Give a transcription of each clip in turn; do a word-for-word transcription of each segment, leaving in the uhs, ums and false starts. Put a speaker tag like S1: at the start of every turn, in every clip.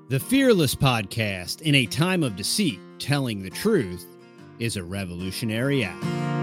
S1: The Fearless Podcast, in a time of deceit, telling the truth, is a revolutionary act.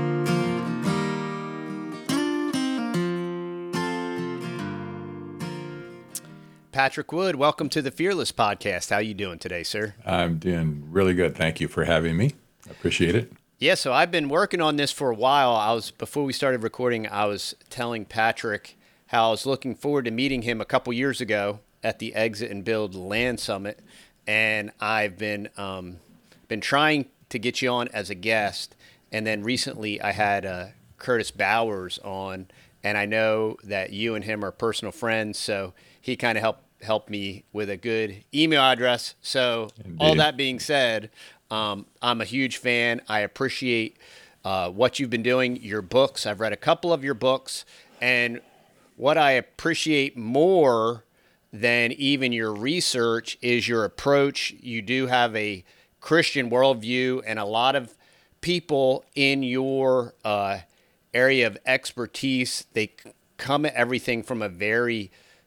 S1: Patrick Wood, welcome to the Fearless Podcast. How are you doing today, sir?
S2: I'm doing really good. Thank you for having me. I appreciate it.
S1: Yeah, so I've been working on this for a while. I was before we started recording, I was telling Patrick how I was looking forward to meeting him a couple years ago at the Exit and Build Land Summit, and I've been um, been trying to get you on as a guest. And then recently, I had uh, Curtis Bowers on, and I know that you and him are personal friends, so he kind of helped helped me with a good email address. So
S2: Indeed.
S1: All that being said, um, I'm a huge fan. I appreciate uh, what you've been doing, your books. I've read a couple of your books, and what I appreciate more than even your research is your approach. You do have a Christian worldview, and a lot of people in your uh, area of expertise, they come at everything from a very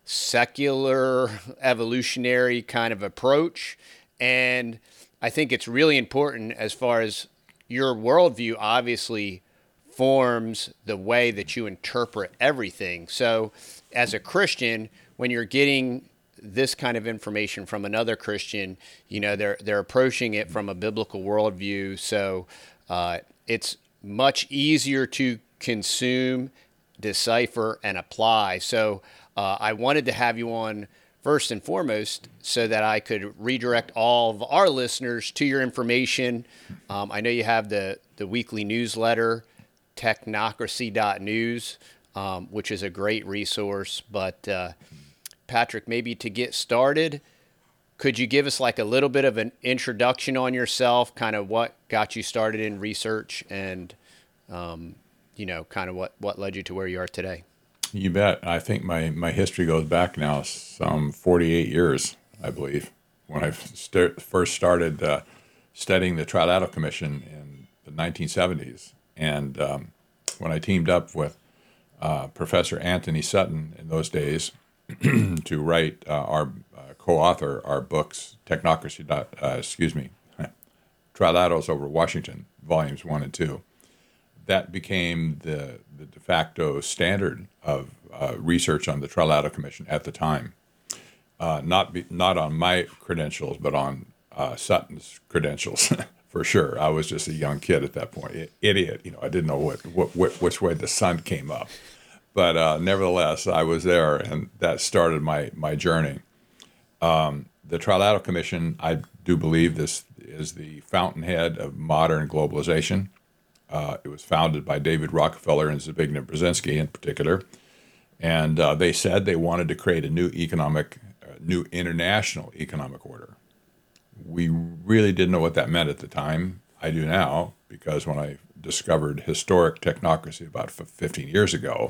S1: secular, evolutionary kind of approach. And I think it's really important as far as your worldview obviously forms the way that you interpret everything. So as a Christian, when you're getting this kind of information from another Christian, you know, they're they're approaching it from a biblical worldview. So uh, it's much easier to consume, decipher, and apply. So uh, I wanted to have you on first and foremost so that I could redirect all of our listeners to your information. Um, I know you have the, the weekly newsletter, technocracy dot news, um, which is a great resource. But uh, Patrick, maybe to get started, could you give us like a little bit of an introduction on yourself, kind of what got you started in research and, um, you know, kind of what, what led you to where you are today?
S2: You bet. I think my, my history goes back now some forty-eight years, I believe, when I st- first started uh, studying the Trilateral Commission in the nineteen seventies. And um, when I teamed up with uh, Professor Anthony Sutton in those days to write uh, our uh, co-author our books, Technocracy, uh, excuse me, Trilaterals over Washington, volumes one and two. That became the, the de facto standard of uh, research on the Trilateral Commission at the time. Uh, not be, not on my credentials, but on uh, Sutton's credentials, for sure. I was just a young kid at that point, I- idiot. You know, I didn't know what, what, what which way the sun came up. But uh, nevertheless, I was there, and that started my my journey. Um, the Trilateral Commission, I do believe this is the fountainhead of modern globalization. Uh, it was founded by David Rockefeller and Zbigniew Brzezinski in particular, and uh, they said they wanted to create a new economic, uh, new international economic order. We really didn't know what that meant at the time. I do now, because when I discovered historic technocracy about fifteen years ago,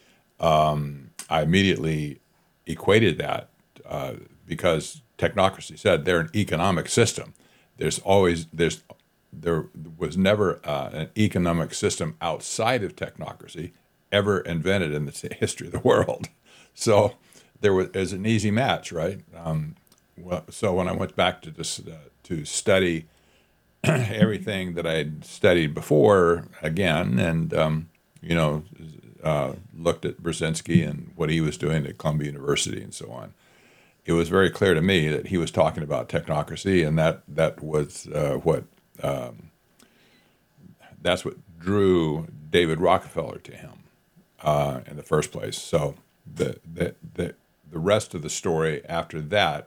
S2: um, I immediately equated that uh, because technocracy said they're an economic system. There's always there's There was never uh, an economic system outside of technocracy ever invented in the history of the world. So there was, it was an easy match, right? Um, well, so when I went back to this, uh, to study everything that I had studied before again, and um, you know, uh, looked at Brzezinski and what he was doing at Columbia University and so on, it was very clear to me that he was talking about technocracy, and that that was uh, what. Um, that's what drew David Rockefeller to him uh, in the first place. So the, the the the rest of the story after that,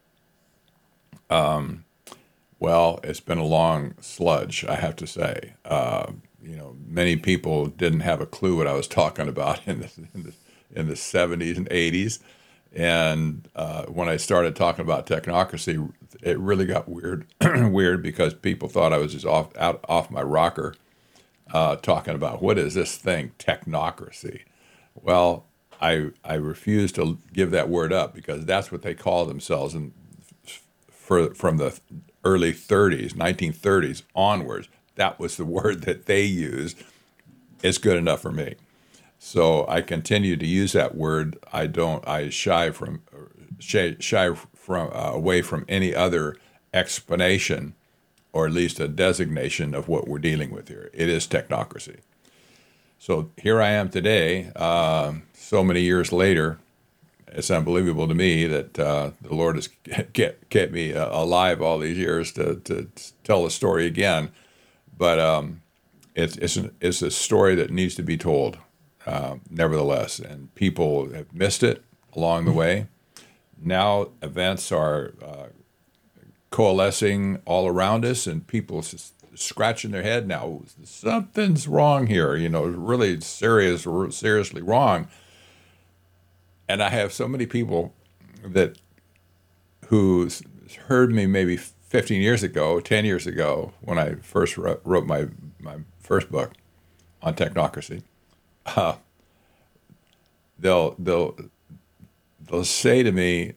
S2: um, well, it's been a long sludge, I have to say. Uh, you know, many people didn't have a clue what I was talking about in the in the, in the seventies and eighties. And uh, when I started talking about technocracy, it really got weird, weird because people thought I was just off out off my rocker, uh, talking about what is this thing, technocracy. Well, I I refuse to give that word up because that's what they call themselves, and for from the early thirties, nineteen thirties onwards, that was the word that they used. It's good enough for me. So I continue to use that word. I don't. I shy from shy, shy from uh, away from any other explanation, or at least a designation of what we're dealing with here. It is technocracy. So here I am today, uh, so many years later. It's unbelievable to me that uh, the Lord has kept, kept me uh, alive all these years to, to tell the story again. But um, it's it's, an, it's a story that needs to be told, uh, nevertheless. And people have missed it along the way. Now events are uh, coalescing all around us, and people s- scratching their head now. Something's wrong here, you know, really serious, seriously wrong. And I have so many people that who heard me maybe fifteen years ago, ten years ago, when I first wrote, wrote my, my first book on technocracy. Uh, they'll they'll they'll say to me,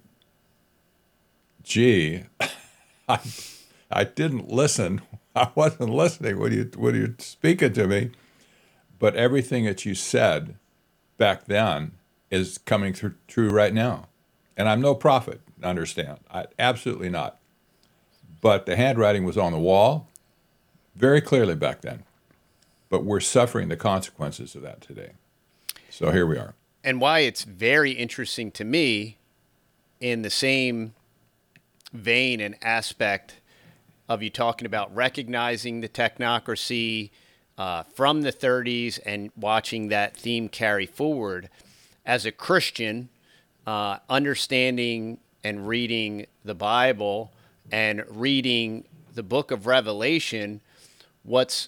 S2: "Gee, I, I didn't listen. I wasn't listening when you when you speaking to me, but everything that you said back then is coming through true right now." And I'm no prophet, understand. I, absolutely not. But the handwriting was on the wall very clearly back then. But we're suffering the consequences of that today. So here we are.
S1: And why it's very interesting to me, in the same vein and aspect of you talking about recognizing the technocracy uh, from the thirties and watching that theme carry forward, as a Christian, uh, understanding and reading the Bible and reading the book of Revelation, what's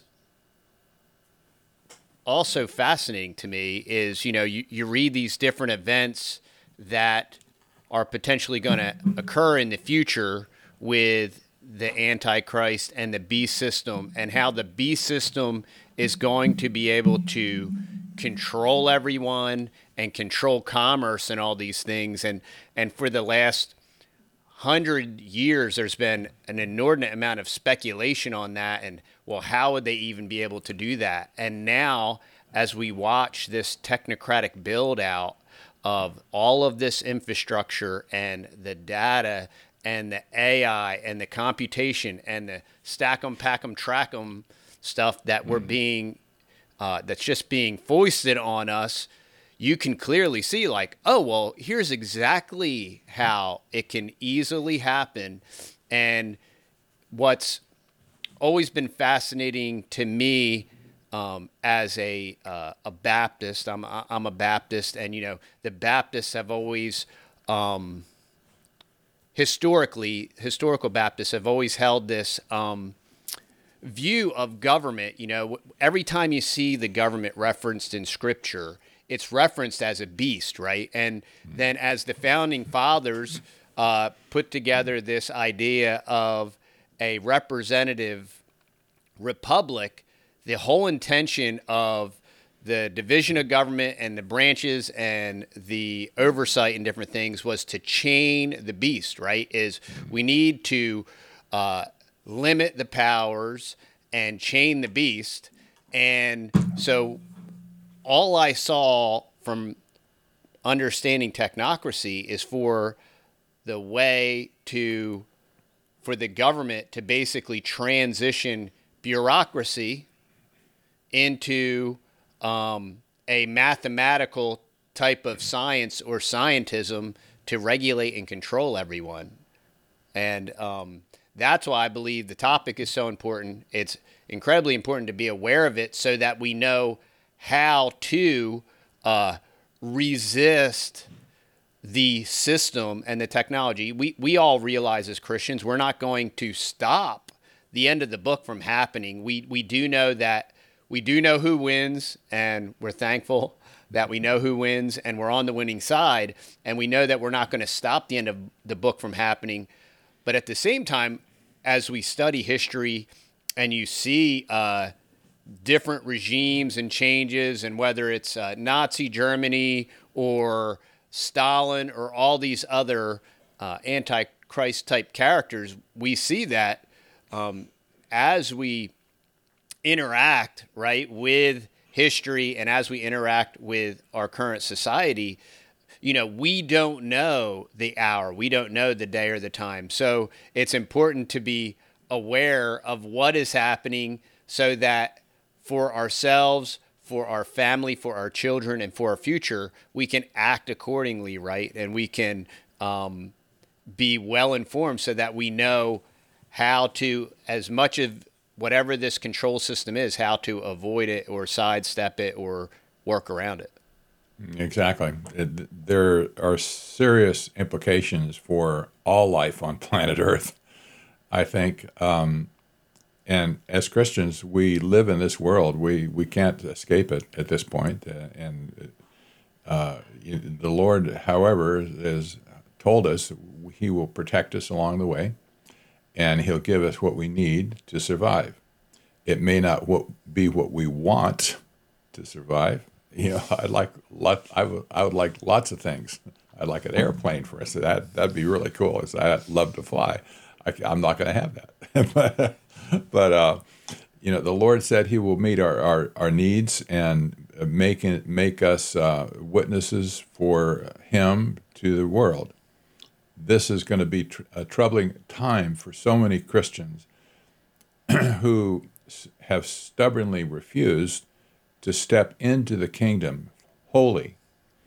S1: also fascinating to me is, you know, you, you read these different events that are potentially going to occur in the future with the Antichrist and the beast system, and how the beast system is going to be able to control everyone and control commerce and all these things. And, and for the last hundred years, there's been an inordinate amount of speculation on that. And, well, how would they even be able to do that? And now, as we watch this technocratic build out of all of this infrastructure and the data and the A I and the computation and the stack 'em, pack 'em, track 'em stuff that we're being, uh, that's just being foisted on us, you can clearly see, like, oh, well, here's exactly how it can easily happen. And what's always been fascinating to me, um, as a uh, a Baptist, I'm I'm a Baptist, and you know the Baptists have always, um, historically, historical Baptists have always held this um, view of government. You know, every time you see the government referenced in Scripture, it's referenced as a beast, right? And then as the founding fathers uh, put together this idea of a representative republic, the whole intention of the division of government and the branches and the oversight and different things was to chain the beast, right? Is we need to uh, limit the powers and chain the beast. And so all I saw from understanding technocracy is for the way to, for the government to basically transition bureaucracy into um, a mathematical type of science or scientism to regulate and control everyone. And um, that's why I believe the topic is so important. It's incredibly important to be aware of it so that we know how to uh, resist the system and the technology. We we all realize as Christians, we're not going to stop the end of the book from happening. We we do know that we do know who wins, and we're thankful that we know who wins, and we're on the winning side, and we know that we're not going to stop the end of the book from happening. But at the same time, as we study history and you see uh, different regimes and changes, and whether it's uh, Nazi Germany or Stalin or all these other uh, Antichrist type characters, we see that um, as we interact, right, with history and as we interact with our current society, you know, we don't know the hour, we don't know the day or the time. So it's important to be aware of what is happening so that for ourselves, for our family, for our children, and for our future, we can act accordingly, right? And we can um, be well informed so that we know how to, as much of whatever this control system is, how to avoid it or sidestep it or work around it.
S2: Exactly. It, there are serious implications for all life on planet Earth, I think. Um, and as Christians, we live in this world. We, we can't escape it at this point. Uh, and uh, the Lord, however, has told us he will protect us along the way, and he'll give us what we need to survive. It may not what, be what we want to survive. You know, I'd like lot, I would I would like lots of things. I'd like an airplane, for instance. That that'd be really cool. I'd love to fly. I, I'm not going to have that, but but uh, you know, the Lord said He will meet our, our, our needs and make make us uh, witnesses for Him to the world. This is going to be tr- a troubling time for so many Christians who have stubbornly refused to step into the kingdom wholly,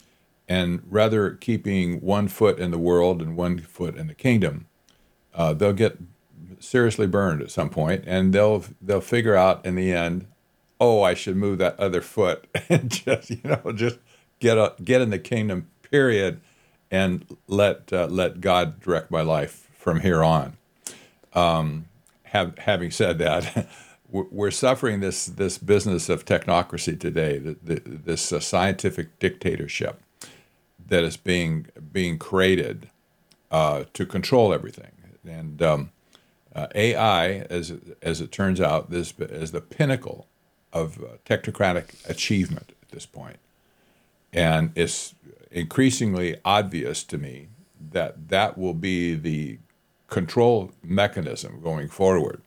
S2: and rather keeping one foot in the world and one foot in the kingdom. Uh, they'll get seriously burned at some point, and they'll they'll figure out in the end, oh, I should move that other foot and just you know just get a, get in the kingdom. Period, and let uh, let God direct my life from here on. Um, have, having said that. We're suffering this this business of technocracy today, the, the, this uh, scientific dictatorship that is being being created uh, to control everything. And um, uh, A I, as it, as it turns out, is, is the pinnacle of uh, technocratic achievement at this point. And it's increasingly obvious to me that that will be the control mechanism going forward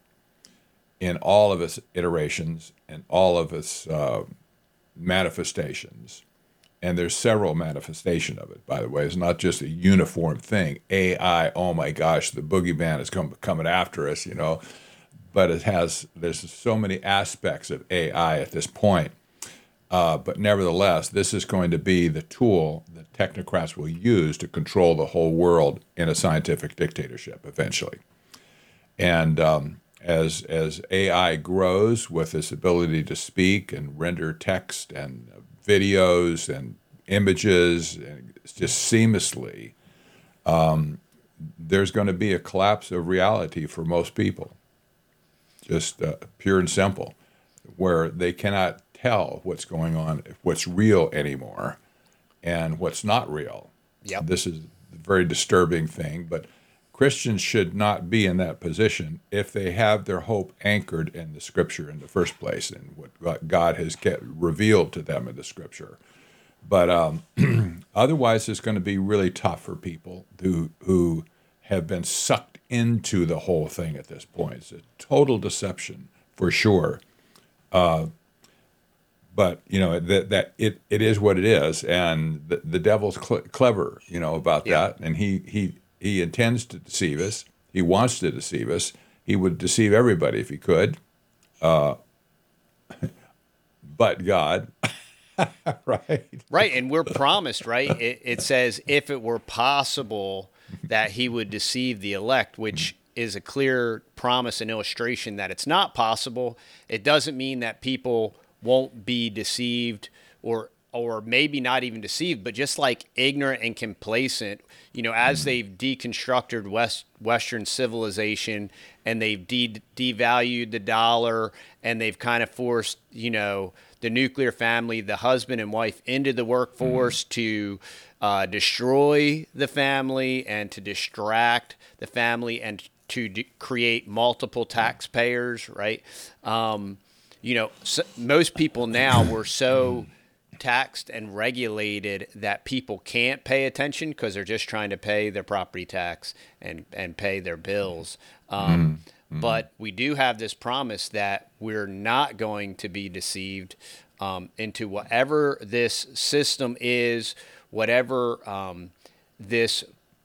S2: in all of its iterations and all of its uh, manifestations. And there's several manifestations of it, by the way. It's not just a uniform thing. A I, oh my gosh, the boogeyman is come, coming after us, you know. But it has, there's so many aspects of A I at this point. Uh, but nevertheless, this is going to be the tool that technocrats will use to control the whole world in a scientific dictatorship eventually. And um, As as A I grows with its ability to speak and render text and videos and images and just seamlessly, um, there's going to be a collapse of reality for most people, just uh, pure and simple, where they cannot tell what's going on, what's real anymore, and what's not real.
S1: Yep.
S2: This is a very disturbing thing, but Christians should not be in that position if they have their hope anchored in the Scripture in the first place and what God has kept revealed to them in the Scripture. But um, otherwise, it's going to be really tough for people who who have been sucked into the whole thing at this point. It's a total deception for sure. Uh, but you know that that it, it is what it is, and the, the devil's cl- clever, you know, about
S1: Yeah.
S2: that, and he he. He intends to deceive us. He wants to deceive us. He would deceive everybody if he could. Uh, but God, right?
S1: Right, and we're promised, right? It, it says, if it were possible that he would deceive the elect, which is a clear promise and illustration that it's not possible. It doesn't mean that people won't be deceived or or maybe not even deceived, but just like ignorant and complacent, you know, as they've deconstructed West Western civilization and they've de- devalued the dollar and they've kind of forced, you know, the nuclear family, the husband and wife into the workforce mm-hmm. to uh, destroy the family and to distract the family and to de- create multiple taxpayers, right? Um, you know, so most people now were so taxed and regulated that people can't pay attention because they're just trying to pay their property tax and, and pay their bills. Um, mm-hmm. But we do have this promise that we're not going to be deceived um, into whatever this system is whatever um, this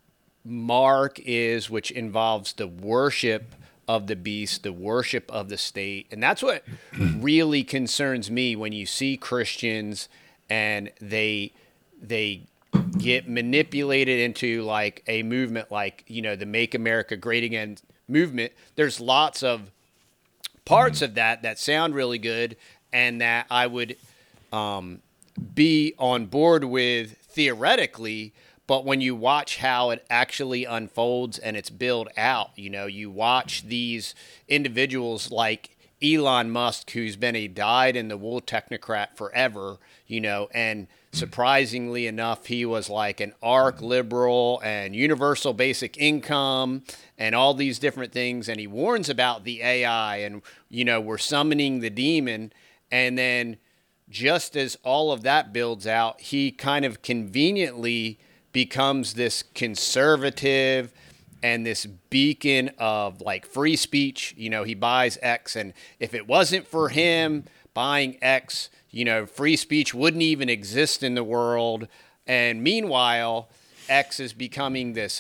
S1: mark is, which involves the worship of the beast, the worship of the state. And that's what really concerns me when you see Christians and they they get manipulated into like a movement like, you know, the Make America Great Again movement. There's lots of parts of that that sound really good and that I would um, be on board with theoretically. But when you watch how it actually unfolds and it's built out, you know, you watch these individuals like Elon Musk, who's been a dyed-in-the-wool technocrat forever, you know, and surprisingly enough, he was like an arc liberal and universal basic income and all these different things. And he warns about the A I and, you know, we're summoning the demon. And then just as all of that builds out, he kind of conveniently becomes this conservative and this beacon of like free speech. You know, he buys X, and if it wasn't for him buying X, you know, free speech wouldn't even exist in the world. And meanwhile, X is becoming this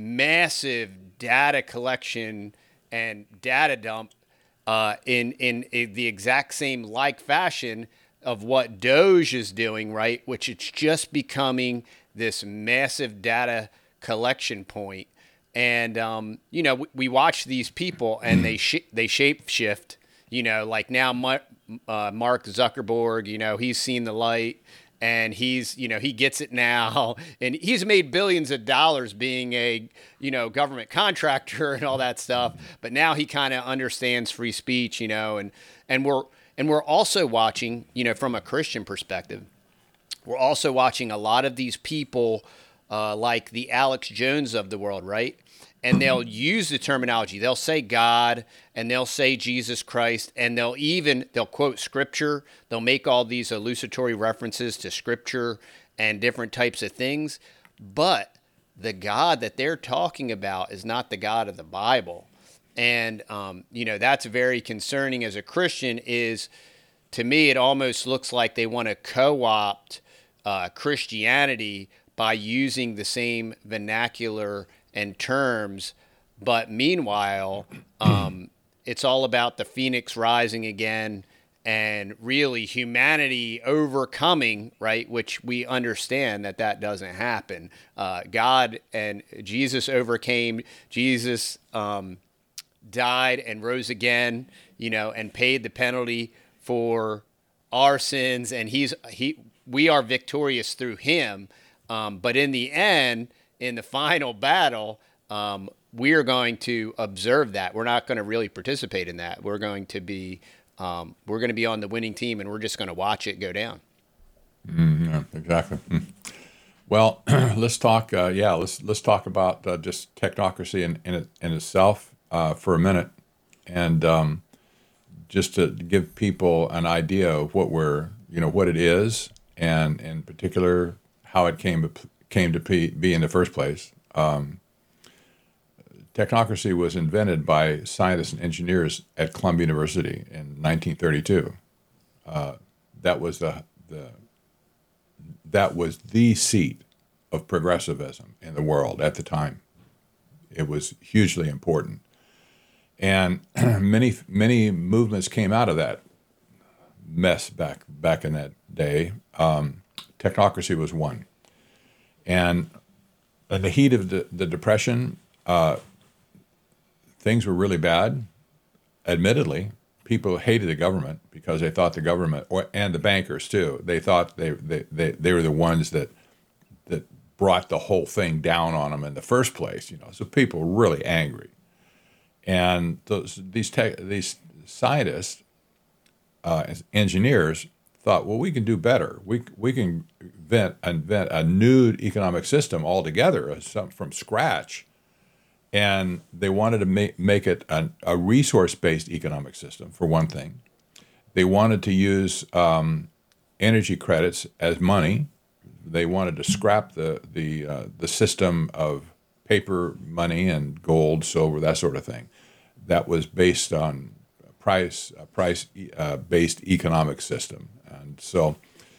S1: massive data collection and data dump uh, in, in in the exact same like fashion of what Doge is doing, right? Which it's just becoming this massive data collection point. And, um, you know, we, we watch these people and they sh- they shape shift, you know, like now Mar- uh, Mark Zuckerberg, you know, he's seen the light and he's, you know, he gets it now. And he's made billions of dollars being a, you know, government contractor and all that stuff. But now he kind of understands free speech, you know, and, and we're, and we're also watching, you know, from a Christian perspective, we're also watching a lot of these people uh, like the Alex Jones of the world, right? And they'll use the terminology. They'll say God and they'll say Jesus Christ and they'll even, they'll quote scripture. They'll make all these elucidatory references to scripture and different types of things. But the God that they're talking about is not the God of the Bible. And, um, you know, that's very concerning as a Christian. Is, to me, it almost looks like they want to co-opt uh, Christianity by using the same vernacular and terms. But meanwhile, um, it's all about the phoenix rising again and really humanity overcoming, right? Which we understand that that doesn't happen. Uh, God and Jesus overcame. Jesus um, died and rose again, you know, and paid the penalty for our sins. And he's he we are victorious through him. Um, but in the end, in the final battle, um, we're going to observe that. We're not going to really participate in that. We're going to be um, we're going to be on the winning team, and we're just going to watch it go down.
S2: Mm, yeah, exactly. Mm. Well, let's talk. Uh, yeah, let's let's talk about uh, just technocracy in in, it, in itself uh, for a minute, and um, just to give people an idea of what we're you know what it is, and in particular how it came came to be, be in the first place. Um, technocracy was invented by scientists and engineers at Columbia University in nineteen thirty-two. Uh, that was the the that was the seat of progressivism in the world at the time. It was hugely important, and many many movements came out of that mess back back in that day. Um, technocracy was one, and in the heat of the, the Depression, uh, things were really bad. Admittedly, people hated the government because they thought the government, or and the bankers too, they thought they they, they, they were the ones that that brought the whole thing down on them in the first place. You know, so people were really angry, and those these tech, these scientists, uh, engineers thought, well, we can do better. We we can invent invent a new economic system altogether, some from scratch. And they wanted to make, make it an, a resource-based economic system, for one thing. They wanted to use um, energy credits as money. They wanted to scrap the the uh, the system of paper money and gold, silver, that sort of thing. That was based on a price a price uh, based economic system. And so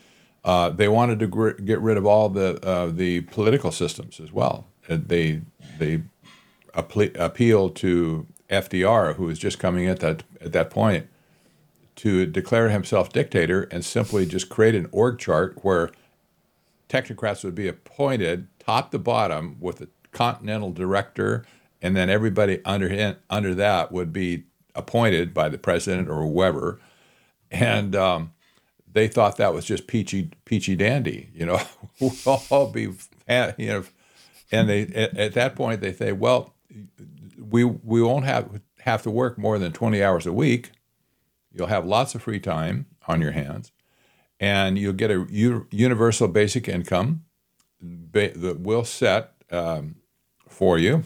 S2: Uh, they wanted to gr- get rid of all the uh, the political systems as well. Uh, they they appe- appealed to F D R, who was just coming at that at that point, to declare himself dictator and simply just create an org chart where technocrats would be appointed top to bottom with a continental director, and then everybody under him, under that would be appointed by the president or whoever. And um, they thought that was just peachy peachy dandy, you know. We'll all be, you know. And they at, at that point they say, well, we we won't have have to work more than twenty hours a week. You'll have lots of free time on your hands, and you'll get a u- universal basic income ba- that we'll set um, for you.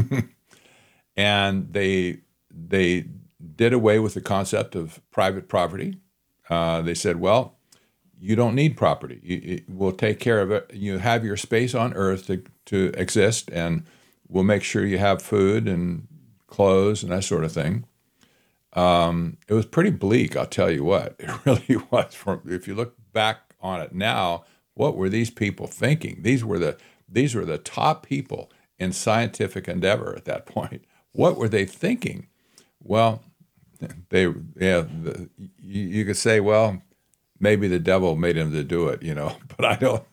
S2: And they they did away with the concept of private property. Uh, they said, well, you don't need property. You, it, we'll take care of it. You have your space on Earth to, to exist, and we'll make sure you have food and clothes and that sort of thing. Um, it was pretty bleak, I'll tell you what. It really was. From, if you look back on it now, what were these people thinking? These were the these were the top people in scientific endeavor at that point. What were they thinking? Well, they yeah, the, you, you could say, well, maybe the devil made him to do it, you know, but I don't.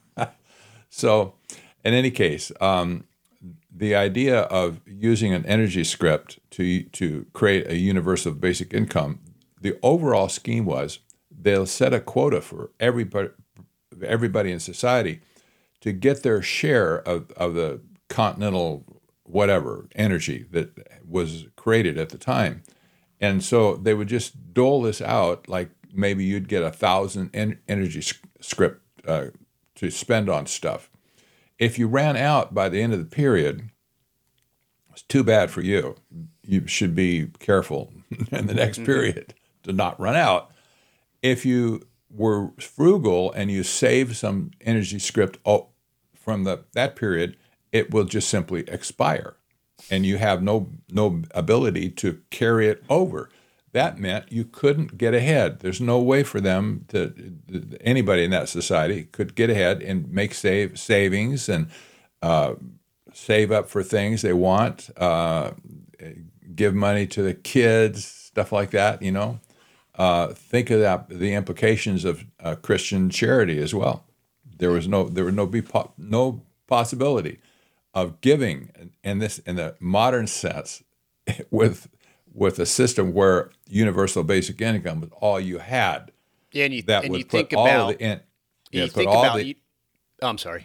S2: So, in any case, um, the idea of using an energy script to to create a universal basic income, the overall scheme was they'll set a quota for everybody, everybody in society to get their share of, of the continental whatever energy that was created at the time. And so they would just dole this out, like maybe you'd get a thousand en- energy script uh, to spend on stuff. If you ran out by the end of the period, it's too bad for you. You should be careful in the next period to not run out. If you were frugal and you saved some energy script from the, that period, it will just simply expire, and you have no no ability to carry it over. That meant you couldn't get ahead. There's no way for them to, anybody in that society could get ahead and make save savings and uh, save up for things they want, uh, give money to the kids, stuff like that, you know. Uh, think of that, the implications of uh, Christian charity as well. There was no, there was no, be po- no possibility of giving in this in the modern sense with with a system where universal basic income was all you had.
S1: Yeah, and you,
S2: that
S1: and
S2: would
S1: you
S2: put
S1: think
S2: all
S1: about
S2: the in,
S1: you
S2: yeah, put
S1: think
S2: all
S1: about
S2: the,
S1: you, oh, I'm sorry.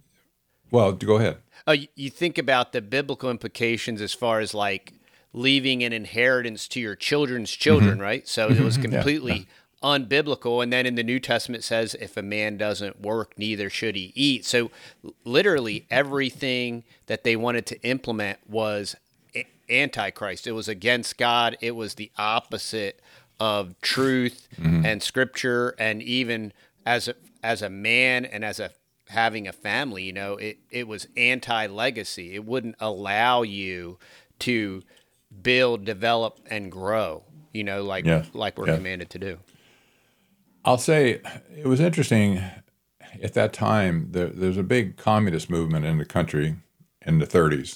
S2: Well, go ahead.
S1: Oh, you, you think about the biblical implications as far as like leaving an inheritance to your children's children, mm-hmm. right? So it was completely yeah, yeah. unbiblical. And then in the New Testament it says, if a man doesn't work, neither should he eat. So literally everything that they wanted to implement was antichrist. It was against God. It was the opposite of truth mm-hmm. and scripture. And even as a, as a man and as a having a family, you know, it, it was anti-legacy. It wouldn't allow you to build, develop, and grow, you know, like yeah. like we're yeah. commanded to do.
S2: I'll say it was interesting at that time. There, there's a big communist movement in the country in the thirties.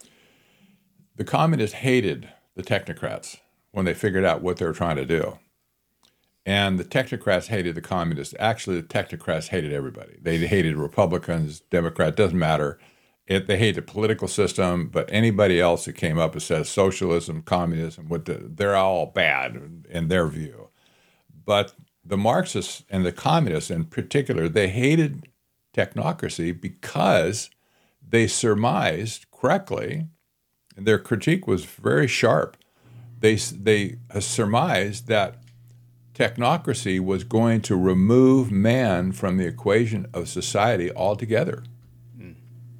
S2: The communists hated the technocrats when they figured out what they were trying to do. And the technocrats hated the communists. Actually, the technocrats hated everybody. They hated Republicans, Democrats, doesn't matter. It, they hated the political system, but anybody else that came up and says socialism, communism, what the, they're all bad in their view. But the Marxists and the communists in particular, they hated technocracy because they surmised correctly, and their critique was very sharp. They they surmised that technocracy was going to remove man from the equation of society altogether. Mm.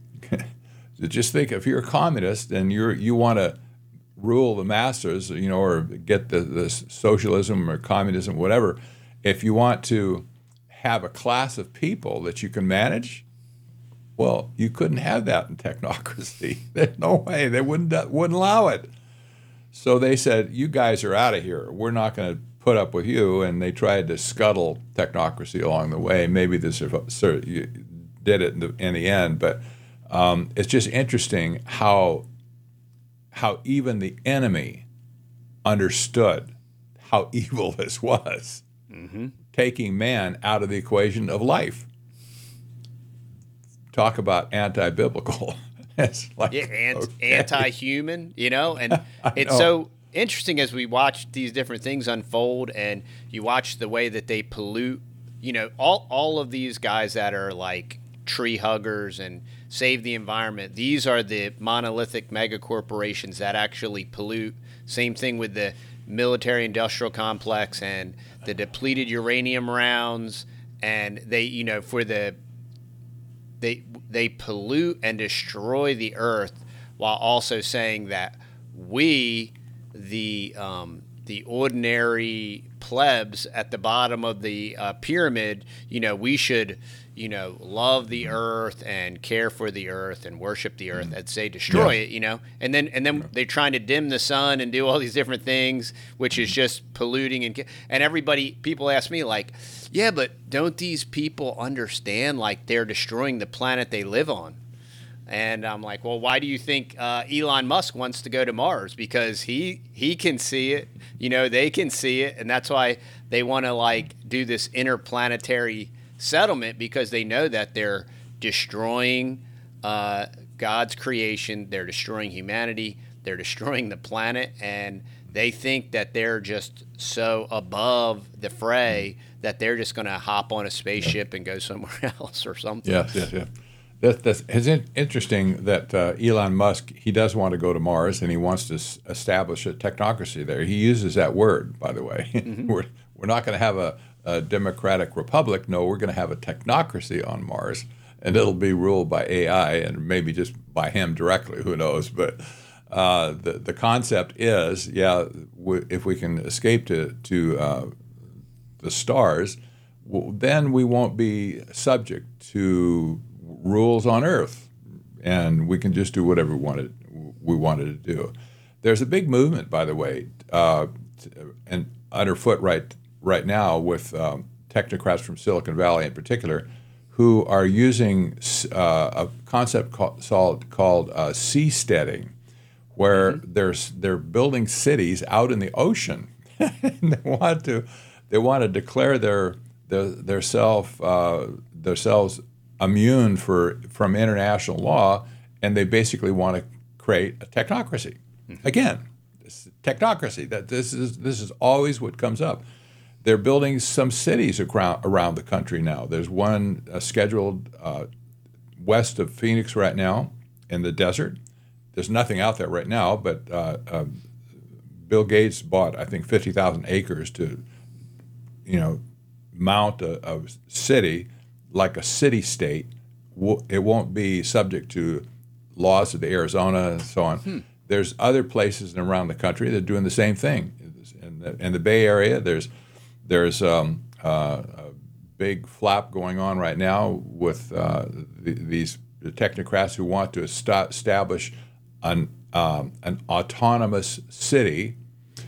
S2: So just think, if you're a communist and you're you want to rule the masses, you know, or get the, the socialism or communism, whatever, if you want to have a class of people that you can manage, well, you couldn't have that in technocracy. There's no way. They wouldn't wouldn't allow it. So they said, you guys are out of here. We're not going to put up with you, and they tried to scuttle technocracy along the way. Maybe this did it in the, in the end, but um, it's just interesting how how even the enemy understood how evil this was, mm-hmm. taking man out of the equation of life. Talk about anti-biblical. It's like,
S1: yeah, and,
S2: okay.
S1: anti-human, you know, and it's know. so interesting as we watch these different things unfold, and you watch the way that they pollute, you know, all all of these guys that are like tree huggers and save the environment. These are the monolithic mega corporations that actually pollute. Same thing with the military industrial complex and the depleted uranium rounds, and they, you know, for the they they pollute and destroy the earth while also saying that we, the um, the ordinary plebs at the bottom of the uh, pyramid, you know, we should, you know, love the earth and care for the earth and worship the earth. I'd say destroy yeah. it, you know, and then and then yeah. they're trying to dim the sun and do all these different things, which is just polluting. And and everybody, people ask me like, yeah, but don't these people understand like they're destroying the planet they live on? And I'm like, well, why do you think uh, Elon Musk wants to go to Mars? Because he he can see it, you know, they can see it, and that's why they want to like do this interplanetary settlement, because they know that they're destroying uh, God's creation, they're destroying humanity, they're destroying the planet, and they think that they're just so above the fray that they're just going to hop on a spaceship yeah. and go somewhere else or something.
S2: Yes, yes, yes. That, that's it's interesting that uh, Elon Musk, he does want to go to Mars, and he wants to s- establish a technocracy there. He uses that word, by the way. Mm-hmm. we're we're not going to have a, a democratic republic. No, we're going to have a technocracy on Mars, and it'll be ruled by A I and maybe just by him directly. Who knows? But uh, the the concept is, yeah, w- if we can escape to to uh, the stars, well, then we won't be subject to rules on Earth, and we can just do whatever we wanted we wanted to do. There's a big movement, by the way, uh, and underfoot right right now with um, technocrats from Silicon Valley in particular, who are using uh, a concept called called uh, seasteading, where mm-hmm. there's they're building cities out in the ocean. And they want to they want to declare their their their self uh, themselves immune for from international law, and they basically want to create a technocracy. Mm-hmm. Again, this technocracy. That this is this is always what comes up. They're building some cities around around the country now. There's one uh, scheduled uh, west of Phoenix right now in the desert. There's nothing out there right now, but uh, uh, Bill Gates bought, I think, fifty thousand acres to, you know, mount a, a city like a city-state. It won't be subject to laws of the Arizona and so on. Hmm. There's other places around the country that are doing the same thing. In the, in the Bay Area, there's there's um, uh, a big flap going on right now with uh, the, these technocrats who want to est- establish an um, an autonomous city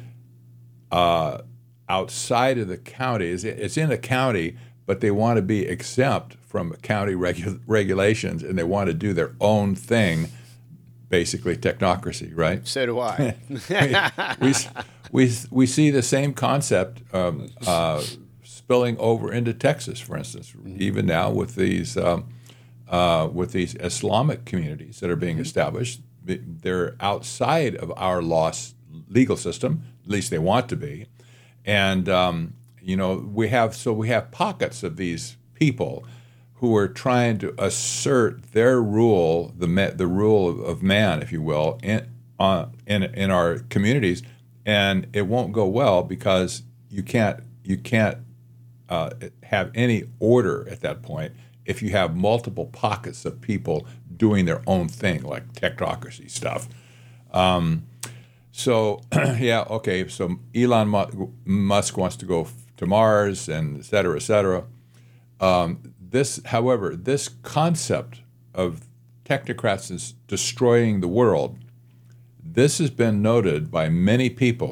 S2: uh, outside of the county. It's, it's in the county, but they want to be exempt from county regu- regulations, and they want to do their own thing, basically technocracy, right?
S1: So do I.
S2: we, we, we see the same concept um, uh, spilling over into Texas, for instance, mm-hmm. even now with these um, uh, with these Islamic communities that are being mm-hmm. established. They're outside of our law legal system, at least they want to be, and um, you know, we have so we have pockets of these people who are trying to assert their rule, the the rule of man, if you will, in uh, in in our communities, and it won't go well because you can't you can't uh, have any order at that point if you have multiple pockets of people doing their own thing, like technocracy stuff. Um, so yeah, okay. So Elon Musk wants to go to Mars, and et cetera, et cetera. Um, this, however, this concept of technocrats is destroying the world, this has been noted by many people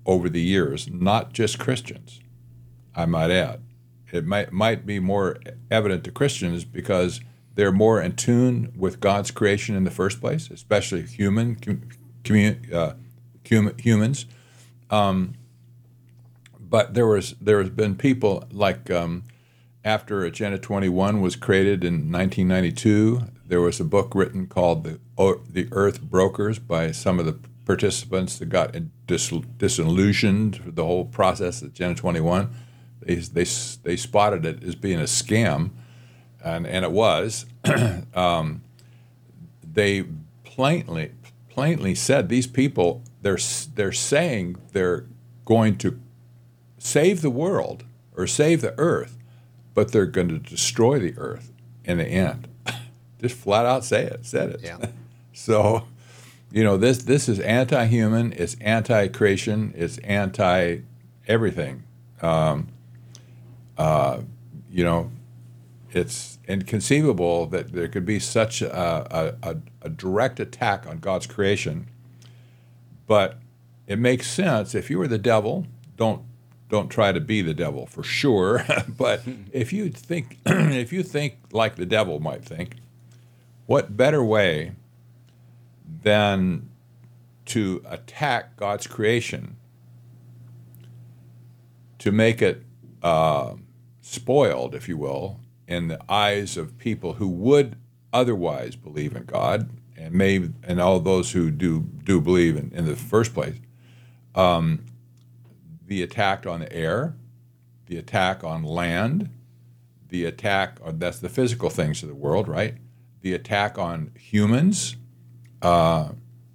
S2: over the years, not just Christians, I might add. It might might be more evident to Christians because they're more in tune with God's creation in the first place, especially human commun, uh, hum, humans. Um, but there was there has been people like um, after Agenda twenty-one was created in nineteen ninety-two, there was a book written called the the Earth Brokers by some of the participants that got dis, disillusioned with the whole process of Agenda twenty-one. They, they, they spotted it as being a scam, and, and it was. um, they plainly plainly said these people, they're, they're saying they're going to save the world or save the earth, but they're going to destroy the earth in the end. Just flat out say it, said it.
S1: Yeah.
S2: So, you know, this this is anti-human, it's anti-creation, it's anti-everything. Um, uh, you know, it's inconceivable that there could be such a, a, a direct attack on God's creation. But it makes sense. If you were the devil, don't don't try to be the devil for sure. But if you think if you think like the devil might think, what better way than to attack God's creation, to make it uh, spoiled, if you will, in the eyes of people who would otherwise believe in God, and may and all those who do do believe in, in the first place. Um, the attack on the air, the attack on land, the attack on, that's the physical things of the world, right? The attack on humans. Uh,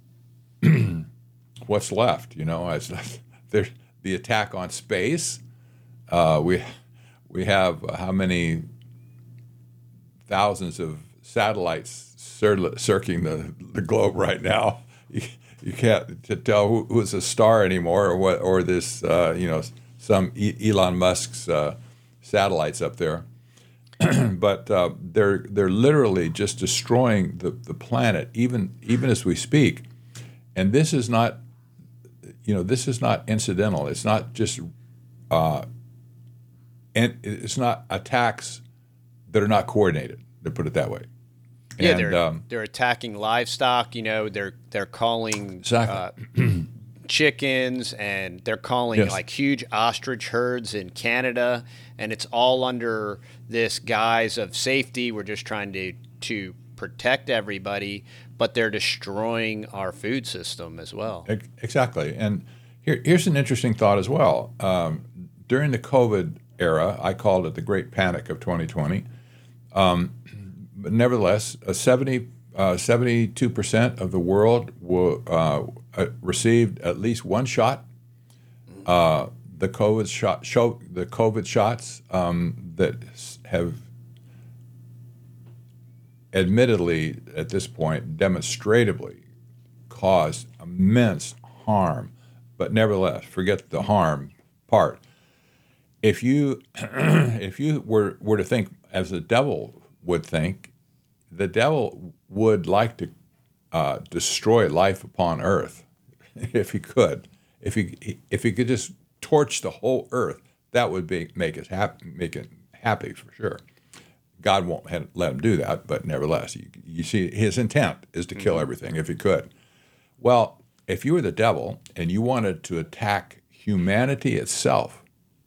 S2: what's left, you know? There's the attack on space. Uh, we we have uh, how many thousands of satellites cir- circling the, the globe right now? You, you can't to tell who, who's a star anymore, or what, or this uh, you know some e- Elon Musk's uh, satellites up there. But uh, they're they're literally just destroying the, the planet, even even as we speak. And this is not, you know, this is not incidental. It's not just, uh, and it's not attacks that are not coordinated. To put it that way.
S1: Yeah,
S2: And,
S1: they're
S2: um,
S1: they're attacking livestock. You know, they're they're calling
S2: Exactly.
S1: uh, chickens, and they're calling
S2: Yes.
S1: like huge ostrich herds in Canada, and it's all under this guise of safety. We're just trying to to protect everybody, but they're destroying our food system as well.
S2: Ex- Exactly. And here, here's an interesting thought as well. Um, during the COVID era, I called it the Great Panic of twenty twenty. Um, but nevertheless, a seventy, uh, seventy-two percent of the world will, uh, uh, received at least one shot. Uh, the COVID shot, show, the COVID shots um, that have admittedly, at this point, demonstratively caused immense harm. But nevertheless, forget the harm part. If you if you were, were to think as the devil would think, the devil would like to uh, destroy life upon earth if he could. If he if he could just torch the whole earth, that would be make us happy, make it happy for sure. God won't have, let him do that, but nevertheless, you, you see his intent is to kill everything if he could. Well, if you were the devil and you wanted to attack humanity itself,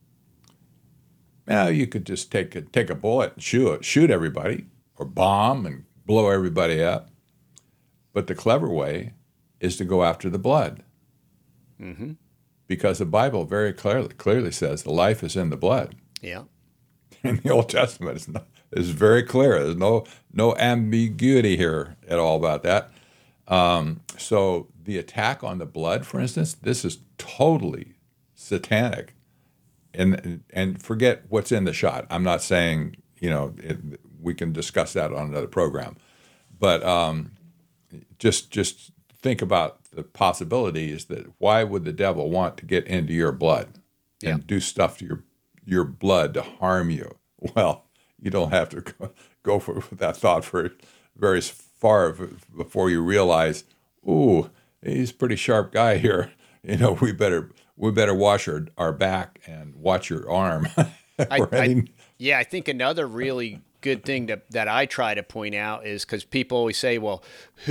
S2: now you could just take a, take a bullet and shoot shoot everybody, or bomb and blow everybody up. But the clever way is to go after the blood,
S1: Mm-hmm.
S2: because the Bible very clearly clearly says the life is in the blood.
S1: Yeah.
S2: In the Old Testament, it's, not, it's very clear. There's no no ambiguity here at all about that. Um, so the attack on the blood, for instance, this is totally satanic. And and forget what's in the shot. I'm not saying, you know, it, we can discuss that on another program. But um, just just think about the possibilities that why would the devil want to get into your blood and
S1: Yeah.
S2: do stuff to your your blood to harm you? Well, you don't have to go, go for that thought for very far before you realize, ooh, he's a pretty sharp guy here. You know, we better we better wash our, our back and watch your arm.
S1: I,
S2: We're heading-
S1: I, yeah, I think another really good thing to, that I try to point out is because people always say, well,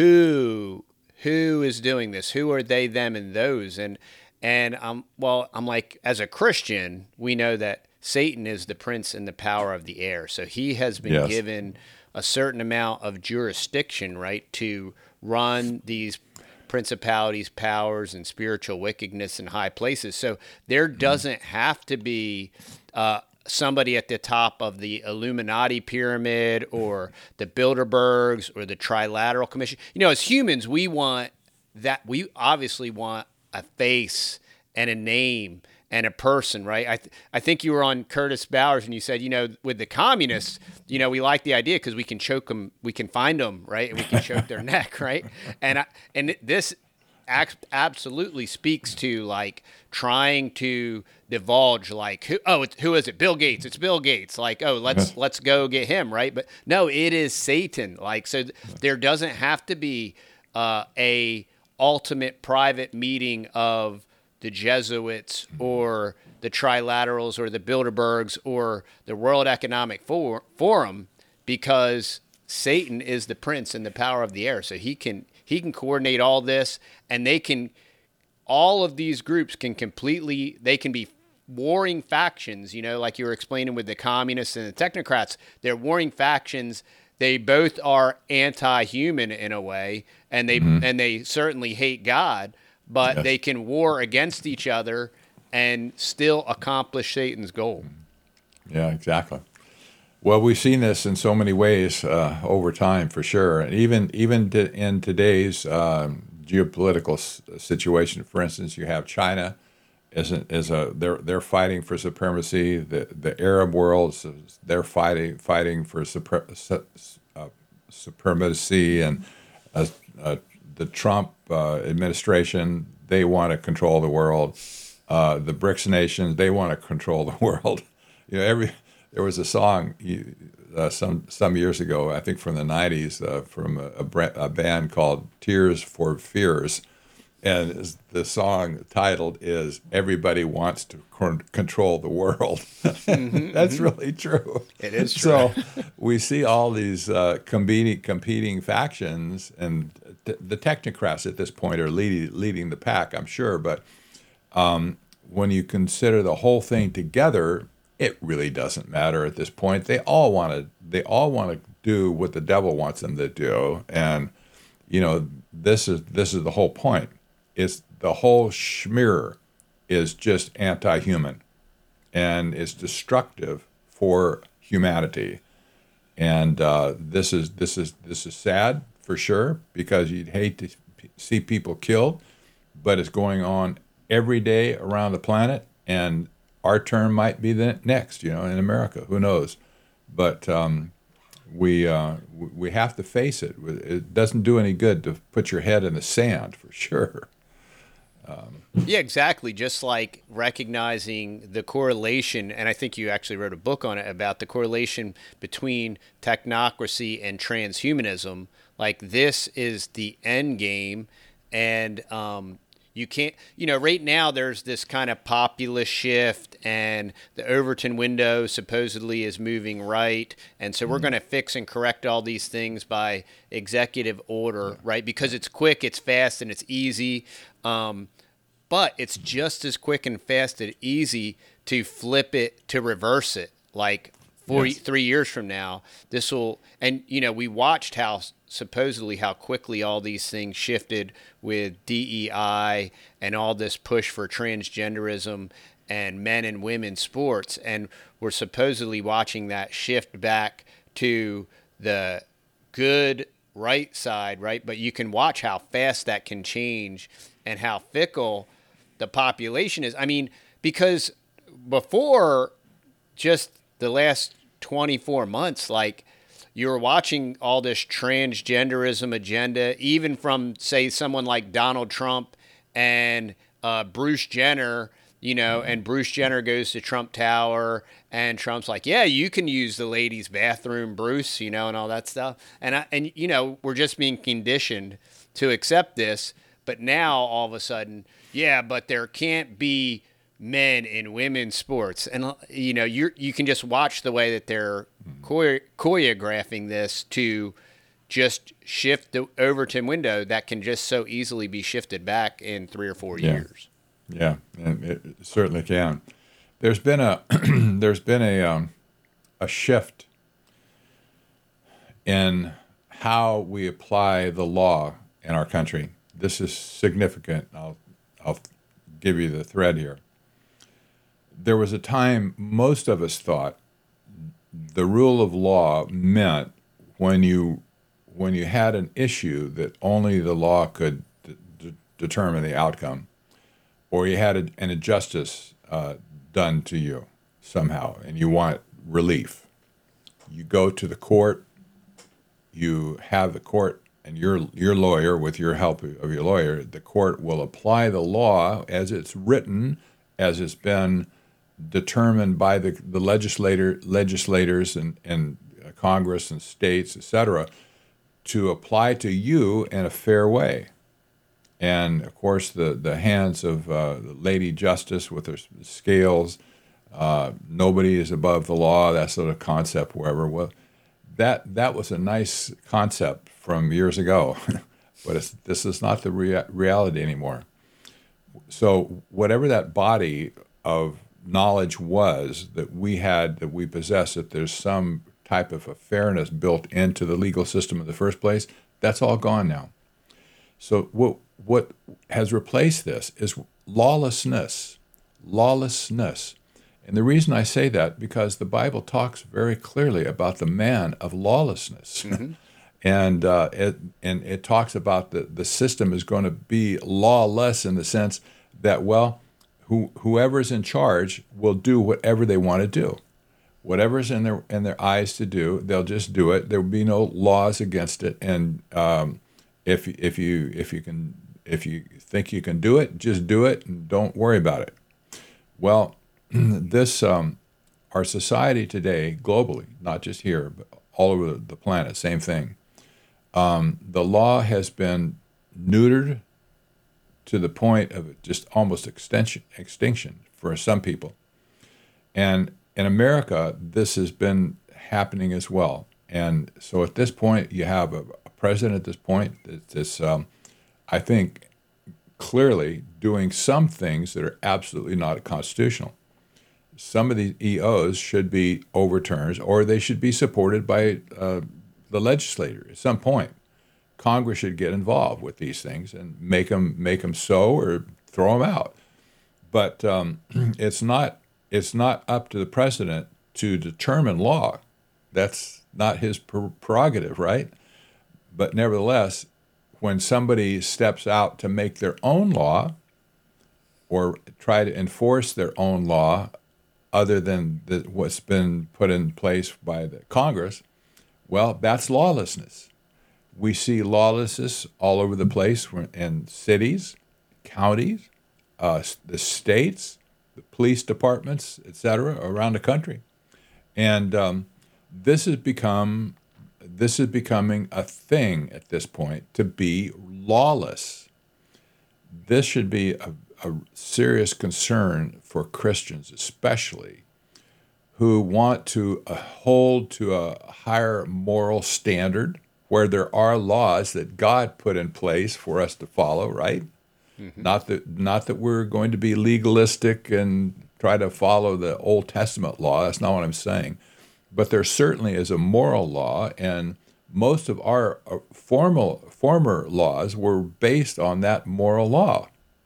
S1: who who is doing this? Who are they, them, and those? And and um, well, I'm like, as a Christian, we know that Satan is the prince and the power of the air. So he has been
S2: Yes.
S1: given a certain amount of jurisdiction, right, to run these principalities, powers, and spiritual wickedness in high places. So there doesn't have to be uh, somebody at the top of the Illuminati pyramid or the Bilderbergs or the Trilateral Commission. You know, as humans, we want that. We obviously want a face and a name and a person, right? I th- I think you were on Curtis Bowers and you said, you know, with the communists, you know, we like the idea because we can choke them, we can find them, right? And we can choke their neck, right? And I, and this ac- absolutely speaks to like trying to divulge, like, who, oh, it's, who is it? Bill Gates. It's Bill Gates. Like, oh, let's let's go get him, right? But no, it is Satan. Like, so th- there doesn't have to be uh, a ultimate private meeting of the Jesuits or the Trilaterals or the Bilderbergs or the World Economic For- Forum, because Satan is the prince and the power of the air. So he can he can coordinate all this, and they can all of these groups can completely they can be warring factions, you know, like you were explaining with the communists and the technocrats. They're warring factions. They both are anti-human in a way, and they mm-hmm. and they certainly hate God. But yes. they can war against each other and still accomplish Satan's goal.
S2: Yeah, exactly. Well, we've seen this in so many ways uh, over time, for sure. And even even to, in today's um, geopolitical s- situation, for instance, you have China is a, is a they're they're fighting for supremacy. The the Arab world, they're fighting fighting for supre- su- uh, supremacy, and uh, uh, the Trump uh, administration, they want to control the world. Uh, the BRICS nations, they want to control the world. You know, every there was a song uh, some some years ago, I think from the nineties, uh, from a, a, brand, a band called Tears for Fears, and the song titled is "Everybody Wants to con- Control the World." Mm-hmm, That's mm-hmm. really true.
S1: It is true.
S2: So we see all these uh, competing competing factions, and t- the technocrats at this point are leading leading the pack, I'm sure. But um, when you consider the whole thing together, it really doesn't matter at this point. They all want to they all want to do what the devil wants them to do, and you know this is this is the whole point. It's the whole schmear is just anti-human, and it's destructive for humanity. And uh, this is this is this is sad for sure, because you'd hate to see people killed, but it's going on every day around the planet, and our turn might be the next. You know, in America, who knows? But um, we uh, we have to face it. It doesn't do any good to put your head in the sand, for sure.
S1: Um, yeah, exactly. Just like recognizing the correlation, and I think you actually wrote a book on it about the correlation between technocracy and transhumanism. Like, this is the end game, and um, you can't, you know, right now there's this kind of populist shift, and the Overton window supposedly is moving right, and so we're going to fix and correct all these things by executive order, right? Because it's quick, it's fast, and it's easy. Um, but it's just as quick and fast and easy to flip it, to reverse it. Like four, yes. three years from now, this will, and you know, we watched how supposedly how quickly all these things shifted with D E I and all this push for transgenderism and men and women sports. And we're supposedly watching that shift back to the good right side, right? But you can watch how fast that can change and how fickle the population is. I mean, because before just the last twenty-four months, like, you were watching all this transgenderism agenda, even from, say, someone like Donald Trump and uh, Bruce Jenner, you know, and Bruce Jenner goes to Trump Tower, and Trump's like, yeah, you can use the ladies' bathroom, Bruce, you know, and all that stuff. And, I, and you know, we're just being conditioned to accept this. But now all of a sudden, yeah, but there can't be men in women's sports. And, you know, you you can just watch the way that they're chore- choreographing this to just shift the Overton window that can just so easily be shifted back in three or four
S2: Yeah.
S1: years.
S2: Yeah, and it certainly can. There's been a there's been a um, a shift in how we apply the law in our country. This is significant. I'll I'll give you the thread here. There was a time most of us thought the rule of law meant when you when you had an issue that only the law could d- d- determine the outcome, or you had a, an injustice uh, done to you somehow, and you want relief. You go to the court. You have the court and your your lawyer, with your help of your lawyer, the court will apply the law as it's written, as it's been determined by the, the legislator legislators and, and Congress and states, et cetera, to apply to you in a fair way. And of course, the, the hands of uh, Lady Justice with her scales, uh, nobody is above the law, that sort of concept, wherever. Well, that that was a nice concept from years ago, but it's, this is not the rea- reality anymore. So whatever that body of knowledge was that we had, that we possess, that there's some type of a fairness built into the legal system in the first place, that's all gone now. So what what has replaced this is lawlessness, lawlessness. And the reason I say that, because the Bible talks very clearly about the man of lawlessness. Mm-hmm. and uh, it, and it talks about the, the system is going to be lawless in the sense that, well, who, whoever's in charge will do whatever they want to do. Whatever's in their in their eyes to do, they'll just do it. There will be no laws against it. And um, if if you if you can if you think you can do it, just do it and don't worry about it. Well, this um, our society today, globally, not just here, but all over the planet, same thing. Um, the law has been neutered to the point of just almost extension, extinction for some people. And in America, this has been happening as well. And so at this point, you have a, a president at this point that's, um, I think, clearly doing some things that are absolutely not constitutional. Some of these E Os should be overturned, or they should be supported by uh, the legislature at some point. Congress should get involved with these things and make them make them so, or throw them out. But um, it's not it's not up to the president to determine law. That's not his prerogative, right? But nevertheless, when somebody steps out to make their own law or try to enforce their own law other than the, what's been put in place by the Congress, well, that's lawlessness. We see lawlessness all over the place in cities, counties, uh, the states, the police departments, et cetera, around the country. And um, this has become this is becoming a thing at this point, to be lawless. This should be a, a serious concern for Christians, especially, who want to uh, hold to a higher moral standard where there are laws that God put in place for us to follow, right? Mm-hmm. Not that not that we're going to be legalistic and try to follow the Old Testament law. That's not what I'm saying. But there certainly is a moral law, and most of our formal former laws were based on that moral law.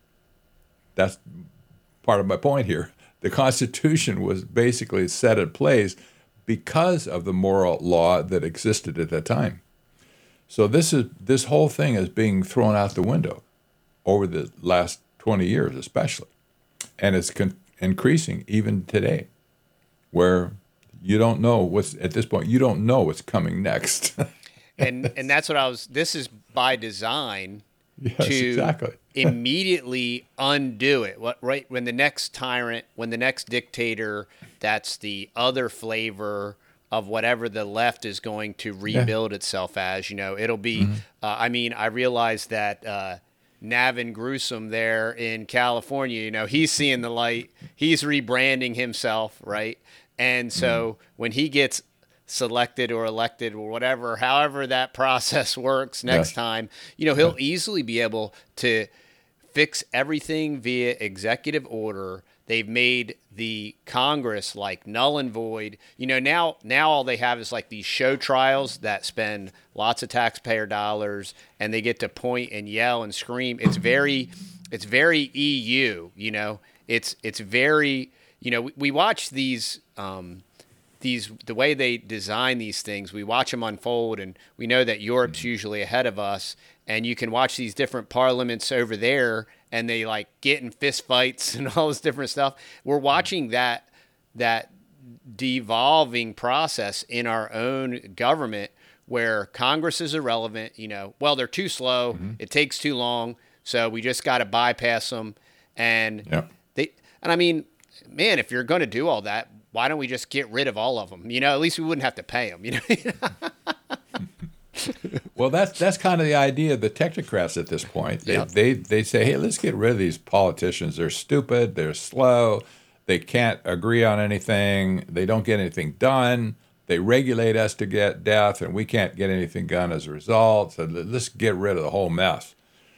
S2: That's part of my point here. The Constitution was basically set in place because of the moral law that existed at that time. So this is this whole thing is being thrown out the window over the last twenty years, especially, and it's con- increasing even today, where you don't know what's at this point. You don't know what's coming next.
S1: and and that's what I was. This is by design
S2: yes,
S1: to
S2: exactly.
S1: immediately undo it. What right when the next tyrant, when the next dictator, that's the other flavor of whatever the left is going to rebuild yeah. itself as. You know, it'll be. Mm-hmm. Uh, I mean, I realize that uh, Navin Gruesome there in California. You know, he's seeing the light. He's rebranding himself, right? And so mm. when he gets selected or elected or whatever, however that process works next yeah. time, you know, he'll yeah. easily be able to fix everything via executive order. They've made the Congress like null and void. You know, now now all they have is like these show trials that spend lots of taxpayer dollars, and they get to point and yell and scream. It's very, it's very E U. You know, it's it's very. You know, we, we watch these um, these the way they design these things. We watch them unfold, and we know that Europe's usually ahead of us. And you can watch these different parliaments over there, and they like get in fist fights and all this different stuff. We're watching that that devolving process in our own government, where Congress is irrelevant. You know, well, they're too slow. Mm-hmm. It takes too long, so we just got to bypass them. And
S2: yep.
S1: they and I mean, man, if you're going to do all that, why don't we just get rid of all of them? You know, at least we wouldn't have to pay them. You know.
S2: Well, that's that's kind of the idea of the technocrats at this point. They,
S1: yep.
S2: they they say, hey, let's get rid of these politicians. They're stupid. They're slow. They can't agree on anything. They don't get anything done. They regulate us to get death, and we can't get anything done as a result. So let's get rid of the whole mess.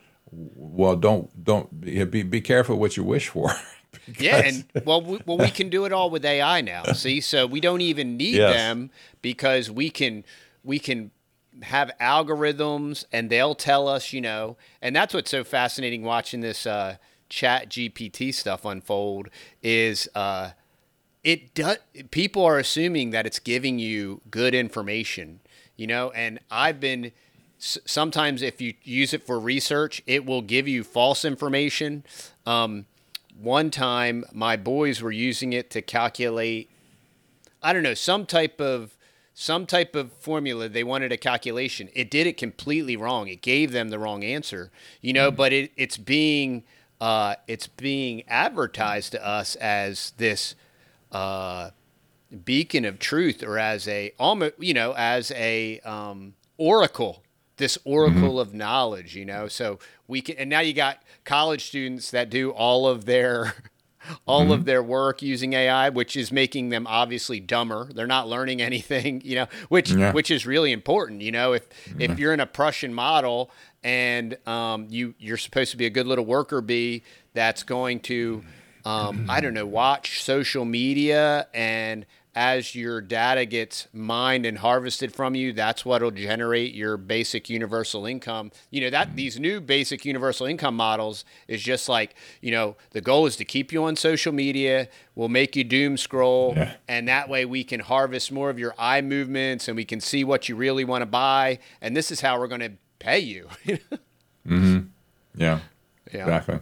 S2: Well, don't don't be be careful what you wish for. Because...
S1: Yeah, and well, we, well, we can do it all with A I now. See, so we don't even need
S2: yes.
S1: them, because we can we can. have algorithms, and they'll tell us, you know, and that's what's so fascinating watching this uh, Chat G P T stuff unfold is uh, it does. People are assuming that it's giving you good information, you know, and I've been sometimes if you use it for research, it will give you false information. Um, one time, my boys were using it to calculate, I don't know, some type of Some type of formula. They wanted a calculation. It did it completely wrong. It gave them the wrong answer, you know. Mm. But it, it's being uh, it's being advertised to us as this uh, beacon of truth, or as a almost, you know, as a um, oracle. This oracle mm-hmm. of knowledge, you know. So we can, and now you got college students that do all of their. all mm-hmm. of their work using A I, which is making them obviously dumber. They're not learning anything, you know, which yeah. which is really important. You know, if yeah. if you're in a Prussian model and um, you you're supposed to be a good little worker bee that's going to, um, I don't know, watch social media, and as your data gets mined and harvested from you, that's what'll generate your basic universal income. You know, that these new basic universal income models is just like, you know, the goal is to keep you on social media. We'll make you doom scroll. Yeah. And that way we can harvest more of your eye movements, and we can see what you really want to buy. And this is how we're going to pay you.
S2: mm-hmm. Yeah,
S1: yeah,
S2: exactly.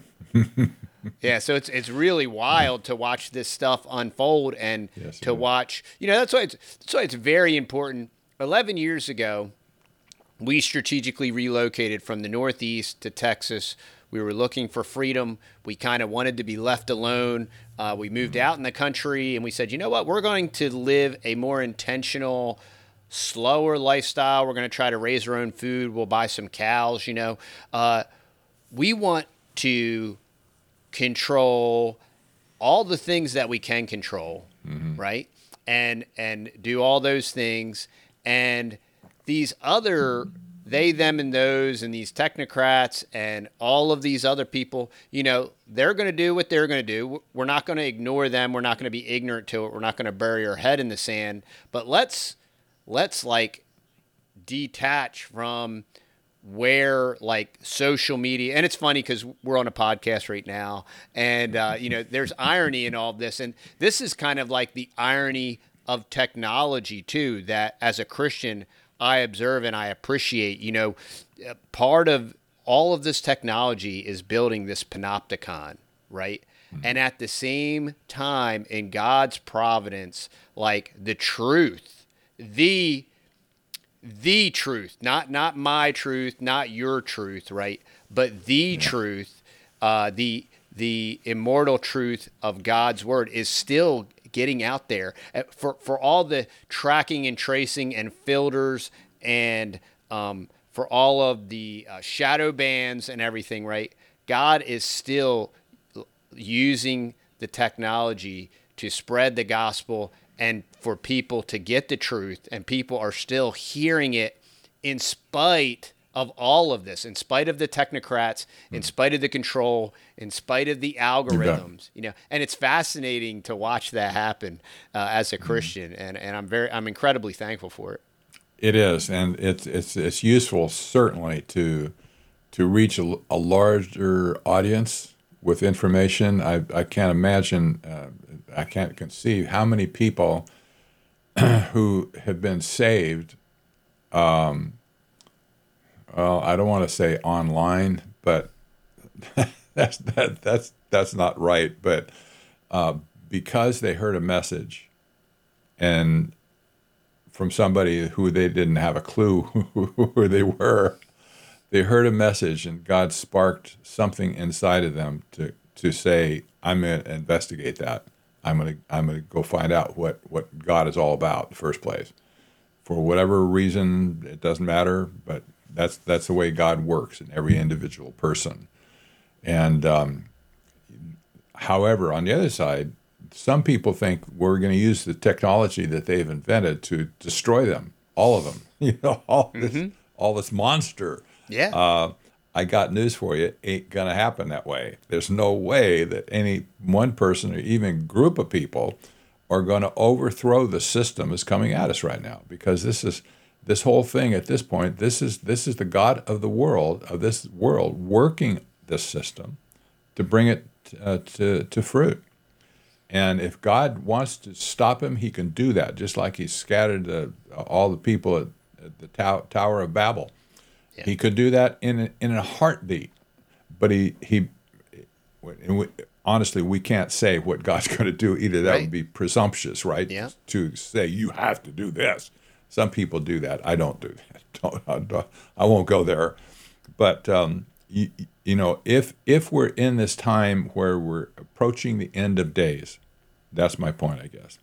S1: Yeah, so it's it's really wild to watch this stuff unfold, and
S2: yes,
S1: to watch, you know, that's why it's that's why it's very important. Eleven years ago, we strategically relocated from the Northeast to Texas. We were looking for freedom. We kind of wanted to be left alone. Uh, we moved out in the country, and we said, you know what, we're going to live a more intentional, slower lifestyle. We're going to try to raise our own food. We'll buy some cows, you know. Uh, we want to control all the things that we can control, mm-hmm. right? And and do all those things. And these other, they, them, and those, and these technocrats and all of these other people, you know, they're going to do what they're going to do. We're not going to ignore them. We're not going to be ignorant to it. We're not going to bury our head in the sand. But let's let's like detach from where like social media, and it's funny because we're on a podcast right now, and uh, you know, there's irony in all of this, and this is kind of like the irony of technology too, that as a Christian I observe and I appreciate. You know, part of all of this technology is building this panopticon, right? Mm-hmm. And at the same time, in God's providence, like the truth, the the truth, not not my truth, not your truth, right? But the yeah. truth, uh, the the immortal truth of God's word is still getting out there. For for all the tracking and tracing and filters and um, for all of the uh, shadow bans and everything, right? God is still using the technology to spread the gospel and for people to get the truth, and people are still hearing it in spite of all of this, in spite of the technocrats, in spite of the control, in spite of the algorithms, you know. And it's fascinating to watch that happen uh, as a Christian, and and I'm very I'm incredibly thankful for it.
S2: It is, and it's it's it's useful certainly to to reach a, a larger audience with information. I I can't imagine, uh, I can't conceive how many people who have been saved. Um, well, I don't want to say online, but that's that that's that's not right. But uh, because they heard a message, and from somebody who they didn't have a clue who they were, they heard a message, and God sparked something inside of them to to say, "I'm going to investigate that. I'm going to I'm going to go find out what what God is all about in the first place." For whatever reason, it doesn't matter, but that's that's the way God works in every individual person. And um, however, on the other side, some people think we're going to use the technology that they've invented to destroy them, all of them. You know, all this mm-hmm. all this monster.
S1: Yeah.
S2: Uh, I got news for you. It ain't going to happen that way. There's no way that any one person or even group of people are going to overthrow the system that's coming at us right now, because this is this whole thing at this point. This is this is the God of the world of this world working this system to bring it uh, to to fruit. And if God wants to stop him, he can do that, just like he scattered the, all the people at, at the tow- Tower of Babel. Yeah. He could do that in a, in a heartbeat. But he he. Honestly, we can't say what God's going to do either. That right. would be presumptuous, right?
S1: Yeah.
S2: To say you have to do this. Some people do that. I don't do that. Don't, I, I won't go there. But um, you, you know, if if we're in this time where we're approaching the end of days, that's my point, I guess.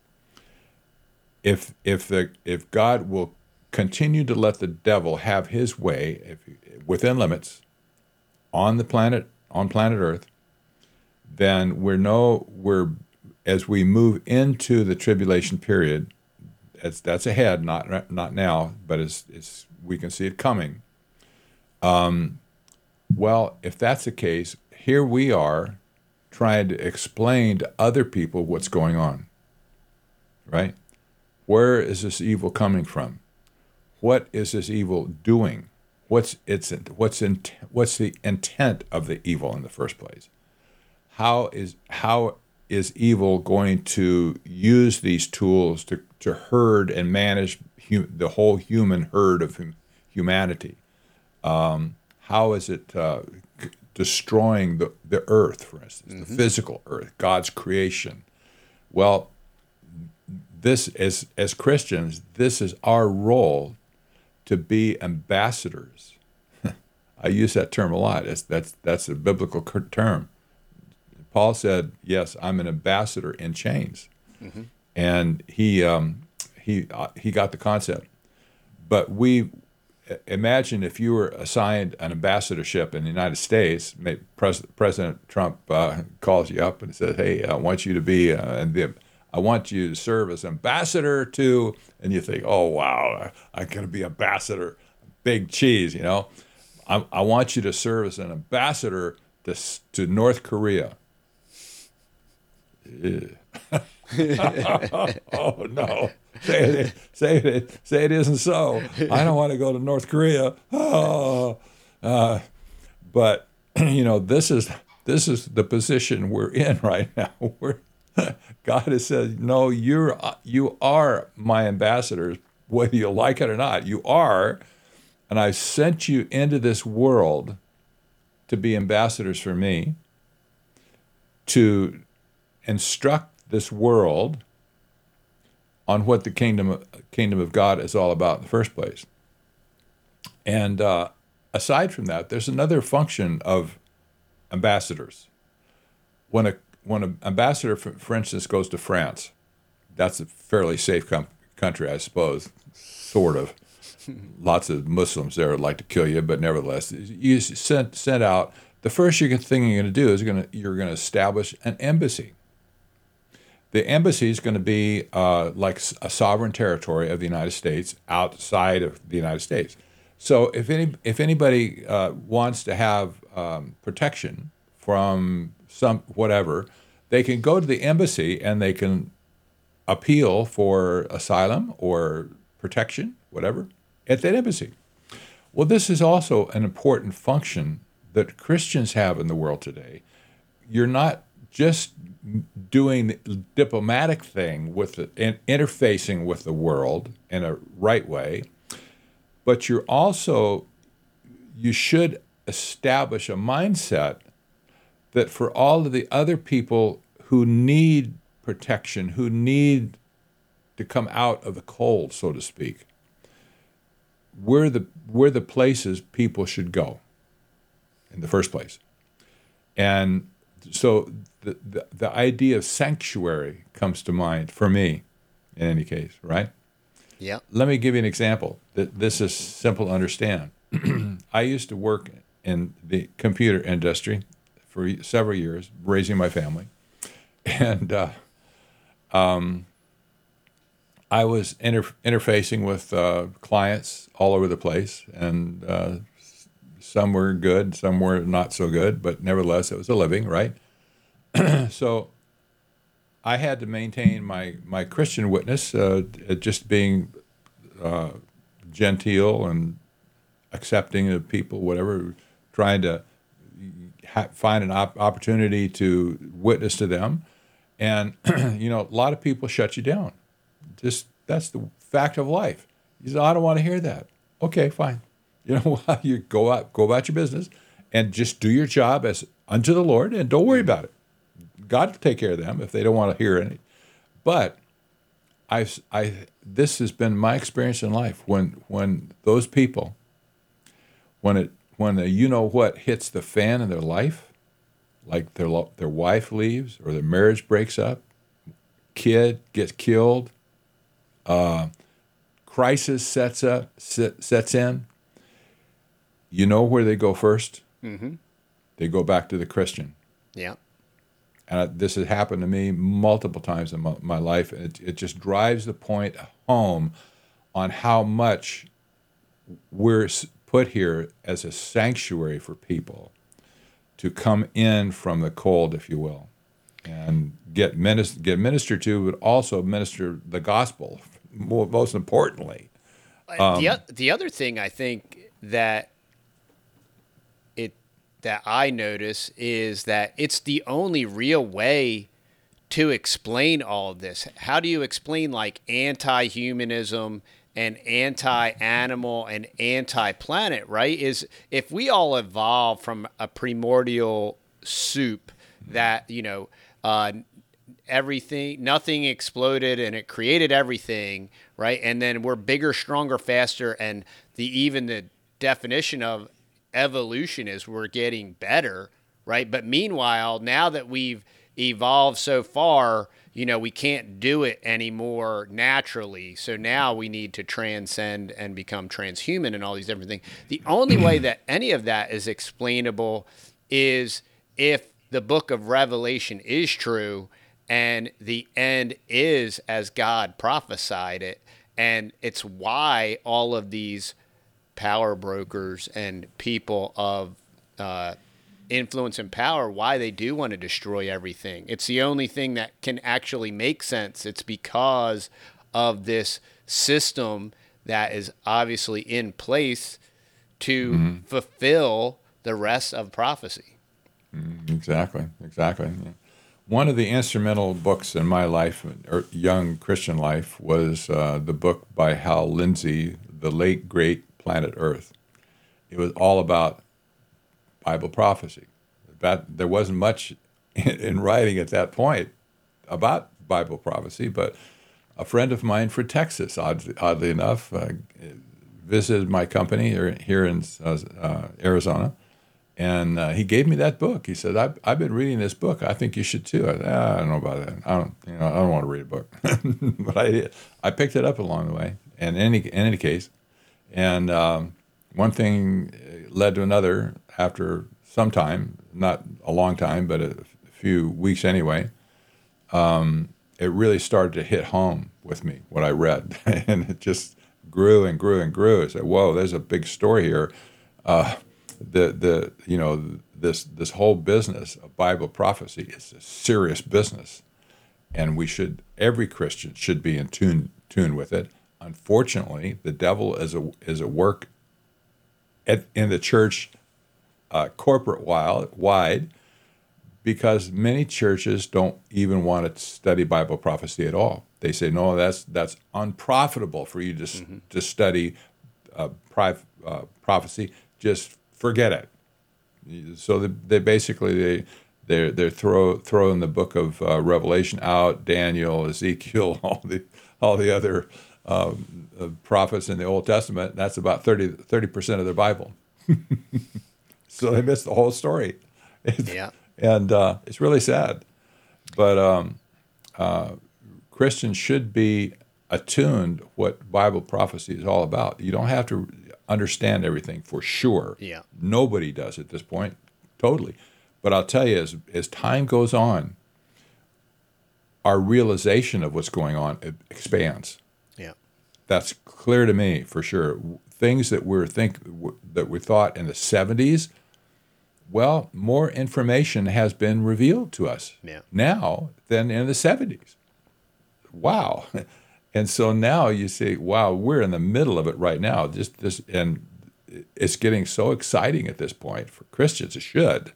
S2: If if the if God will continue to let the devil have his way, if within limits, on the planet on planet Earth, then we're no we're as we move into the tribulation period, that's that's ahead, not not now, but it's it's we can see it coming. Um, well, if that's the case, here we are trying to explain to other people what's going on. Right? Where is this evil coming from? What is this evil doing? What's its what's in, what's the intent of the evil in the first place? How is how is evil going to use these tools to, to herd and manage hu- the whole human herd of hum- humanity? Um, how is it uh, c- destroying the, the earth, for instance, mm-hmm. the physical earth, God's creation? Well, this as as Christians, this is our role to be ambassadors. I use that term a lot. It's, that's that's a biblical term. Paul said, "Yes, I'm an ambassador in chains," mm-hmm. and he um, he uh, he got the concept. But we imagine if you were assigned an ambassadorship in the United States, Pres- President Trump uh, calls you up and says, "Hey, I want you to be uh, and the, I want you to serve as ambassador to," and you think, "Oh wow, I'm going to be ambassador, big cheese," you know. I, I want you to serve as an ambassador to to North Korea. Oh no! Say it, say it, say it isn't so. I don't want to go to North Korea. Oh, uh, but you know, this is this is the position we're in right now. We're, God has said, "No, you're you are my ambassadors, whether you like it or not. You are, and I sent you into this world to be ambassadors for me, to instruct this world on what the kingdom kingdom of God is all about in the first place." And uh, aside from that, there's another function of ambassadors. When a when an ambassador, for, for instance, goes to France, that's a fairly safe com- country, I suppose, sort of. lots of Muslims there would like to kill you, but nevertheless, you sent sent out. The first thing you're going to do is you're going to you're going to establish an embassy. The embassy is going to be uh, like a sovereign territory of the United States outside of the United States. So if any if anybody uh, wants to have um, protection from some whatever, they can go to the embassy and they can appeal for asylum or protection, whatever, at that embassy. Well, this is also an important function that Christians have in the world today. You're not just doing the diplomatic thing with the, in, interfacing with the world in a right way, but you're also, you should establish a mindset that for all of the other people who need protection, who need to come out of the cold, so to speak, we're the, we're the places people should go in the first place. And so the, the, the idea of sanctuary comes to mind for me, in any case, right?
S1: Yeah.
S2: Let me give you an example. This is simple to understand. I used to work in the computer industry for several years, raising my family. And uh, um, I was inter- interfacing with uh, clients all over the place, and uh, some were good, some were not so good, but nevertheless, it was a living, right? So I had to maintain my, my Christian witness, uh, just being uh, genteel and accepting of people, whatever, trying to ha- find an op- opportunity to witness to them. And, you know, a lot of people shut you down. Just that's the fact of life. You say, I don't want to hear that. Okay, fine. You know what? You go out, go about your business, and just do your job as unto the Lord, and don't worry about it. God will take care of them if they don't want to hear any. But I, I, this has been my experience in life. When when those people, when it when the you know what hits the fan in their life, like their their wife leaves or their marriage breaks up, kid gets killed, uh, crisis sets up sets in. You know where they go first?
S1: Mm-hmm.
S2: They go back to the Christian.
S1: Yeah.
S2: And this has happened to me multiple times in my, my life. And it, it just drives the point home on how much we're put here as a sanctuary for people to come in from the cold, if you will, and get, minister, get ministered to, but also minister the gospel, more, most importantly.
S1: Um, the, the other thing I think that it that I notice is that it's the only real way to explain all of this. How do you explain like anti-humanism and anti-animal and anti-planet, right? Is if we all evolved from a primordial soup that, you know, uh, everything, nothing exploded and it created everything, right? And then we're bigger, stronger, faster, and the even the definition of evolution is we're getting better, right? But meanwhile, now that we've evolved so far, you know, we can't do it anymore naturally. So now we need to transcend and become transhuman and all these different things. The only way that any of that is explainable is if the book of Revelation is true and the end is as God prophesied it. And it's why all of these power brokers and people of uh, influence and power, why they do want to destroy everything. It's the only thing that can actually make sense. It's because of this system that is obviously in place to mm-hmm. fulfill the rest of prophecy.
S2: Exactly, exactly. Yeah. One of the instrumental books in my life, or young Christian life, was uh, the book by Hal Lindsey, The Late Great Planet Earth. It was all about Bible prophecy. That there wasn't much in, in writing at that point about Bible prophecy, but a friend of mine from Texas, odd, oddly enough, uh, visited my company here in uh, uh, Arizona, and uh, he gave me that book. He said, I've, "I've been reading this book. I think you should too." I said, ah, "I don't know about that. I don't, you know, I don't want to read a book," but I did. I picked it up along the way. And in any in any case, And um, one thing led to another after some time, not a long time, but a few weeks anyway. Um, it really started to hit home with me, what I read. And it just grew and grew and grew. I said, whoa, there's a big story here. Uh, the, the, you know, this, this whole business of Bible prophecy is a serious business. And we should, every Christian should be in tune, tune with it. Unfortunately, the devil is a, is at work at, in the church uh, corporate wide, because many churches don't even want to study Bible prophecy at all. They say, no, that's that's unprofitable for you to mm-hmm. to study uh, pri- uh, prophecy. Just forget it. So they, they basically they they're they're throw throwing the book of uh, Revelation out, Daniel, Ezekiel, all the all the other um, uh, prophets in the Old Testament. That's about thirty percent of their Bible. So they missed the whole story.
S1: Yeah.
S2: And uh, it's really sad. But um, uh, Christians should be attuned what Bible prophecy is all about. You don't have to understand everything for sure.
S1: Yeah.
S2: Nobody does at this point, totally. But I'll tell you, as, as time goes on, our realization of what's going on expands.
S1: Yeah.
S2: That's clear to me for sure. Things that we're think that we thought in the seventies, well, more information has been revealed to us
S1: yeah.
S2: now than in the seventies. Wow. And so now you say, wow, we're in the middle of it right now. Just this, and it's getting so exciting at this point for Christians. It should.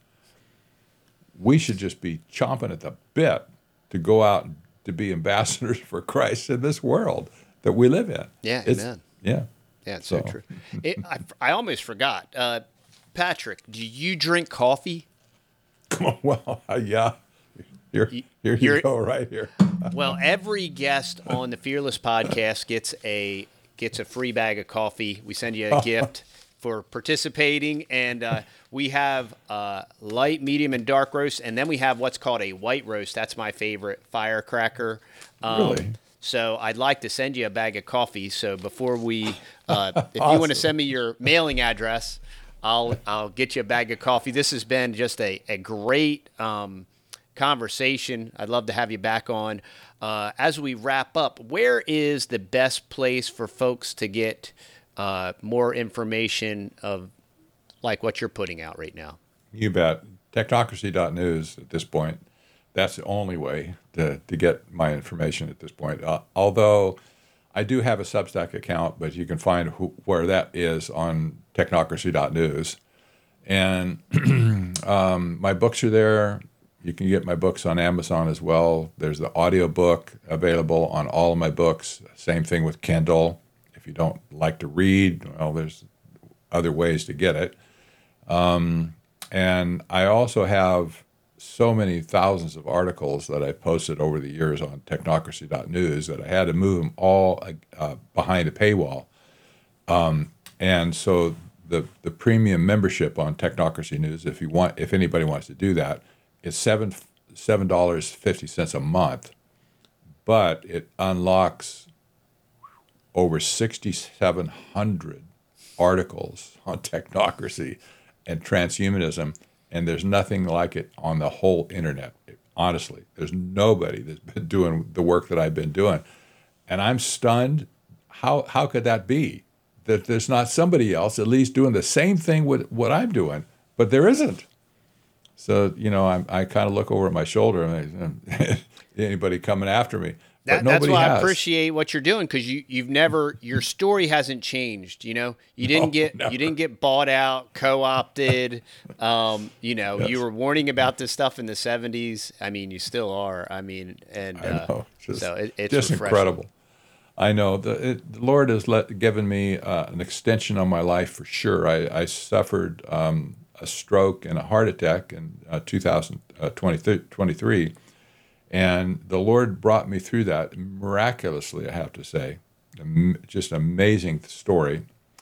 S2: We should just be chomping at the bit to go out and to be ambassadors for Christ in this world that we live in.
S1: Yeah,
S2: it's,
S1: amen.
S2: Yeah.
S1: Yeah, it's so, so true. It, I, I almost forgot. Uh, Patrick, do you drink coffee?
S2: Come on, well, uh, yeah. Here, here you go, right here.
S1: Well, every guest on the Fearless Podcast gets a gets a free bag of coffee. We send you a gift for participating, and uh, we have uh, light, medium, and dark roast, and then we have what's called a white roast. That's my favorite, firecracker. Um,
S2: really?
S1: So I'd like to send you a bag of coffee. So before we, uh, if
S2: awesome.
S1: you want to send me your mailing address, I'll I'll get you a bag of coffee. This has been just a, a great um, conversation. I'd love to have you back on. Uh, as we wrap up, where is the best place for folks to get uh, more information of like what you're putting out right now?
S2: You bet. Technocracy dot news at this point. That's the only way to, to get my information at this point. Uh, although I do have a Substack account, but you can find who, where that is on Technocracy dot news. And um, my books are there. You can get my books on Amazon as well. There's the audio book available on all of my books. Same thing with Kindle. If you don't like to read, well, there's other ways to get it. Um, and I also have so many thousands of articles that I posted over the years on Technocracy dot news that I had to move them all uh, behind a paywall. Um, and so the the premium membership on Technocracy News, if you want, if anybody wants to do that, is seven seven dollars fifty cents a month, but it unlocks over sixty seven hundred articles on technocracy and transhumanism. And there's nothing like it on the whole internet. Honestly, there's nobody that's been doing the work that I've been doing. And I'm stunned. How how could that be? That there's not somebody else at least doing the same thing with what I'm doing, but there isn't. So, you know, I'm, I kind of look over at my shoulder and I, anybody coming after me.
S1: That,
S2: but
S1: that's why
S2: has.
S1: I appreciate what you're doing, because you you've never your story hasn't changed. You know, you didn't
S2: No,
S1: get
S2: never.
S1: you didn't get bought out, co-opted. um, you know,
S2: Yes.
S1: you were warning about this stuff in the seventies. I mean, you still are. I mean, and
S2: I know.
S1: Uh,
S2: Just,
S1: so it, it's
S2: just
S1: refreshing.
S2: incredible. I know the, it, the Lord has let, given me uh, an extension on my life for sure. I, I suffered um, a stroke and a heart attack in uh, two thousand twenty-three. And the Lord brought me through that miraculously, I have to say. Just an amazing story.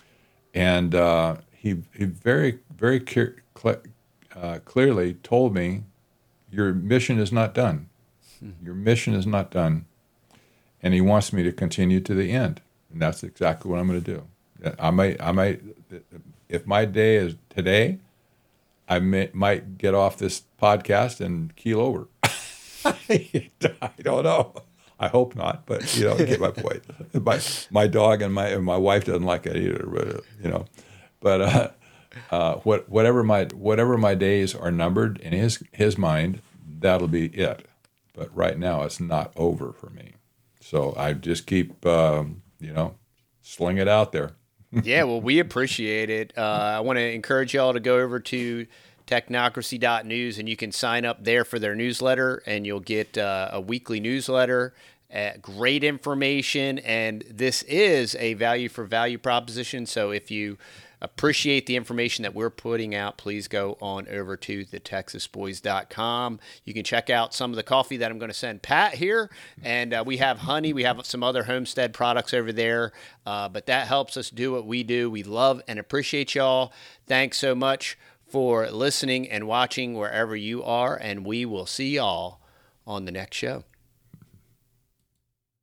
S2: And uh, he he very, very clear, uh, clearly told me, your mission is not done. Your mission is not done. And he wants me to continue to the end. And that's exactly what I'm going to do. I might, I might, if my day is today, I may, might get off this podcast and keel over. I don't know. I hope not, but you know, you get my point. My my dog and my and my wife doesn't like it either, but you know, but uh, uh, what whatever my whatever my days are numbered in his his mind, that'll be it. But right now, it's not over for me. So I just keep um, you know, sling it out there.
S1: Yeah, well, we appreciate it. Uh, I want to encourage y'all to go over to technocracy dot news, and you can sign up there for their newsletter, and you'll get uh, a weekly newsletter, uh, great information, and this is a value for value proposition. So if you appreciate the information that we're putting out, please go on over to the texas boys dot com. You can check out some of the coffee that I'm going to send Pat here, and uh, we have honey. We have some other homestead products over there, uh, but that helps us do what we do. We love and appreciate y'all. Thanks so much for listening and watching wherever you are, and we will see y'all on the next show.